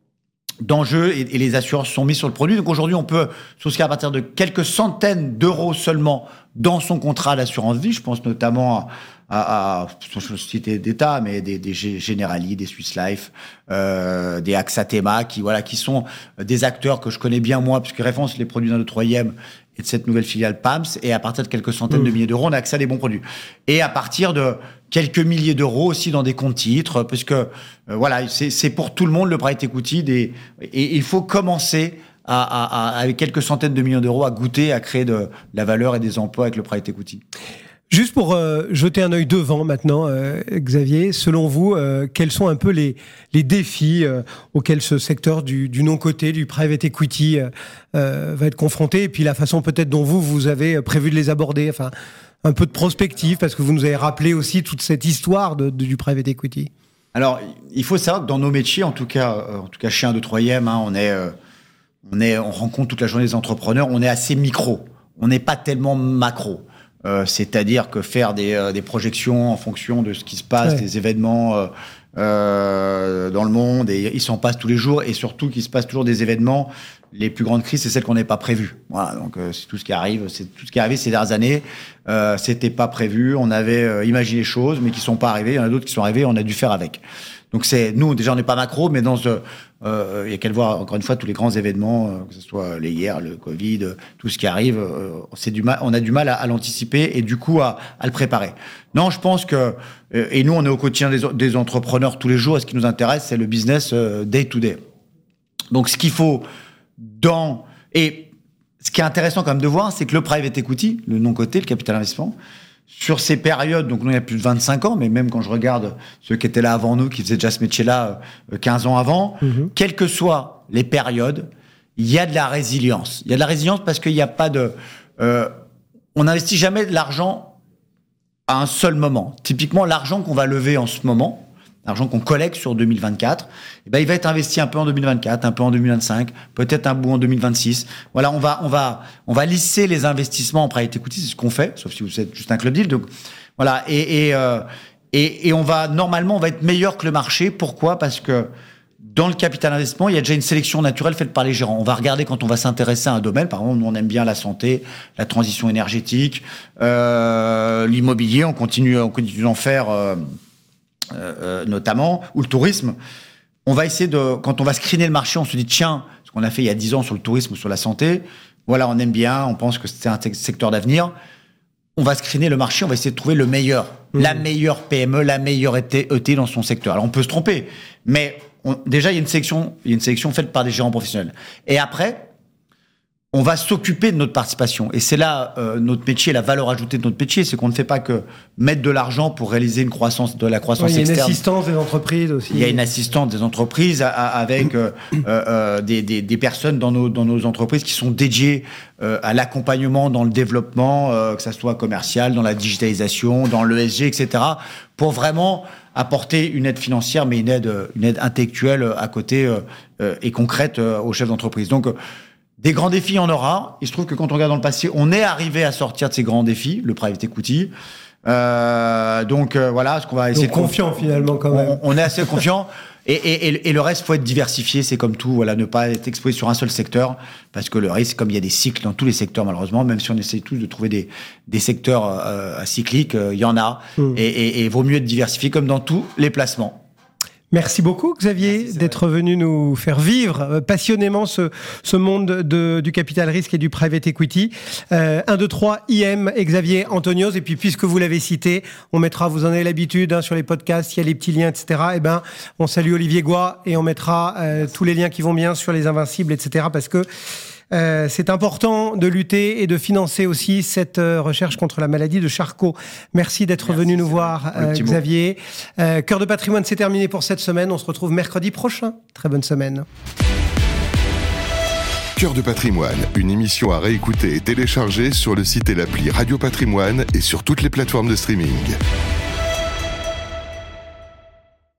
d'enjeux et, et les assureurs se sont mis sur le produit. Donc aujourd'hui, on peut souscrire à partir de quelques centaines d'euros seulement dans son contrat d'assurance vie. Je pense notamment à, à, à sociétés d'État, mais des, des Generali, des Swiss Life, euh, des AXA Tema, qui voilà, qui sont des acteurs que je connais bien moi, puisque référence les produits d'un de troisième et de cette nouvelle filiale P A M S. Et à partir de quelques centaines mmh. de milliers d'euros, on a accès à des bons produits. Et à partir de quelques milliers d'euros aussi dans des comptes titres, parce que euh, voilà, c'est, c'est pour tout le monde le private equity. Des, et il faut commencer à, à, à, avec quelques centaines de millions d'euros à goûter, à créer de, de la valeur et des emplois avec le private equity. Juste pour euh, jeter un œil devant maintenant, euh, Xavier, selon vous, euh, quels sont un peu les, les défis euh, auxquels ce secteur du, du non-coté, du private equity euh, euh, va être confronté, et puis la façon peut-être dont vous, vous avez prévu de les aborder, enfin, un peu de prospective, parce que vous nous avez rappelé aussi toute cette histoire de, de, du private equity. Alors, il faut savoir que dans nos métiers, en tout cas, euh, en tout cas chez un, deux, troisième, hein, on est, euh, on est, on rencontre toute la journée des entrepreneurs, on est assez micro, on n'est pas tellement macro. Euh, c'est-à-dire que faire des, euh, des projections en fonction de ce qui se passe, ouais. des événements euh, euh, dans le monde, et il s'en passe tous les jours, et surtout qu'il se passe toujours des événements. Les plus grandes crises, c'est celles qu'on n'avait pas prévues. Voilà, donc euh, c'est tout ce qui arrive, c'est tout ce qui est arrivé ces dernières années. Euh, c'était pas prévu, on avait euh, imaginé les choses, mais qui sont pas arrivées. Il y en a d'autres qui sont arrivées, on a dû faire avec. Donc c'est nous déjà on n'est pas macro, mais dans ce euh, il y a qu'à le voir encore une fois tous les grands événements, euh, que ce soit les guerres, le Covid, euh, tout ce qui arrive, euh, c'est du mal, on a du mal à, à l'anticiper et du coup à, à le préparer. Non, je pense que euh, et nous on est au quotidien des, des entrepreneurs tous les jours. Et ce qui nous intéresse, c'est le business euh, day to day. Donc ce qu'il faut dans et ce qui est intéressant quand même de voir, c'est que le private equity, le non-coté, le capital investissement, sur ces périodes, donc nous il y a plus de vingt-cinq ans, mais même quand je regarde ceux qui étaient là avant nous, qui faisaient déjà ce métier-là euh, quinze ans avant, mmh. quelles que soient les périodes, il y a de la résilience. Il y a de la résilience parce qu'il n'y a pas de... Euh, on n'investit jamais de l'argent à un seul moment. Typiquement, l'argent qu'on va lever en ce moment, l'argent qu'on collecte sur deux mille vingt-quatre, eh ben, il va être investi un peu en deux mille vingt-quatre, un peu en deux mille vingt-cinq, peut-être un bout en deux mille vingt-six. Voilà, on va, on va, on va lisser les investissements en private equity, c'est ce qu'on fait, sauf si vous êtes juste un club deal. Donc, voilà, et, et, euh, et, et on va, normalement, on va être meilleur que le marché. Pourquoi? Parce que dans le capital investissement, il y a déjà une sélection naturelle faite par les gérants. On va regarder quand on va s'intéresser à un domaine. Par exemple, nous, on aime bien la santé, la transition énergétique, euh, l'immobilier. On continue, on continue d'en faire, euh, euh, notamment, ou le tourisme. On va essayer de, quand on va screener le marché, on se dit, tiens, ce qu'on a fait il y a dix ans sur le tourisme ou sur la santé, voilà, on aime bien, on pense que c'est un secteur d'avenir. On va screener le marché, on va essayer de trouver le meilleur, mmh. la meilleure P M E, la meilleure E T dans son secteur. Alors, on peut se tromper, mais on, déjà, il y a une sélection, il y a une sélection faite par des gérants professionnels. Et après, on va s'occuper de notre participation. Et c'est là euh, notre métier, la valeur ajoutée de notre métier, c'est qu'on ne fait pas que mettre de l'argent pour réaliser une croissance, de la croissance externe. Il y a une assistance des entreprises aussi. Il y a une assistance des entreprises à, à, avec euh, euh, des, des, des personnes dans nos, dans nos entreprises qui sont dédiées euh, à l'accompagnement dans le développement, euh, que ça soit commercial, dans la digitalisation, dans l'E S G, et cetera, pour vraiment apporter une aide financière, mais une aide, une aide intellectuelle à côté euh, euh, et concrète euh, aux chefs d'entreprise. Donc, euh, des grands défis, il y en aura. Il se trouve que quand on regarde dans le passé, on est arrivé à sortir de ces grands défis, le private equity. Euh, donc euh, voilà, ce qu'on va essayer. Donc, de confiant conf... finalement quand même. On, on est assez confiant. Et, et, et le reste, faut être diversifié. C'est comme tout. Voilà, ne pas être exposé sur un seul secteur, parce que le risque, comme il y a des cycles dans tous les secteurs malheureusement, même si on essaye tous de trouver des, des secteurs euh, cycliques, euh, il y en a. Mmh. Et, et, et vaut mieux être diversifié, comme dans tous les placements. Merci beaucoup Xavier Merci, d'être venu nous faire vivre euh, passionnément ce, ce monde de, du capital risque et du private equity. Euh, un, deux, trois, I M et Xavier Antonios. Et puis puisque vous l'avez cité, on mettra, vous en avez l'habitude, hein, sur les podcasts, il y a les petits liens, et cetera. Et ben, on salue Olivier Goy et on mettra euh, tous les liens qui vont bien sur les Invincibles, et cetera. Parce que Euh, c'est important de lutter et de financer aussi cette euh, recherche contre la maladie de Charcot. Merci d'être Merci, venu nous voir, euh, Xavier. Euh, Cœur de patrimoine, c'est terminé pour cette semaine. On se retrouve mercredi prochain. Très bonne semaine. Cœur de patrimoine, une émission à réécouter et télécharger sur le site et l'appli Radio Patrimoine et sur toutes les plateformes de streaming.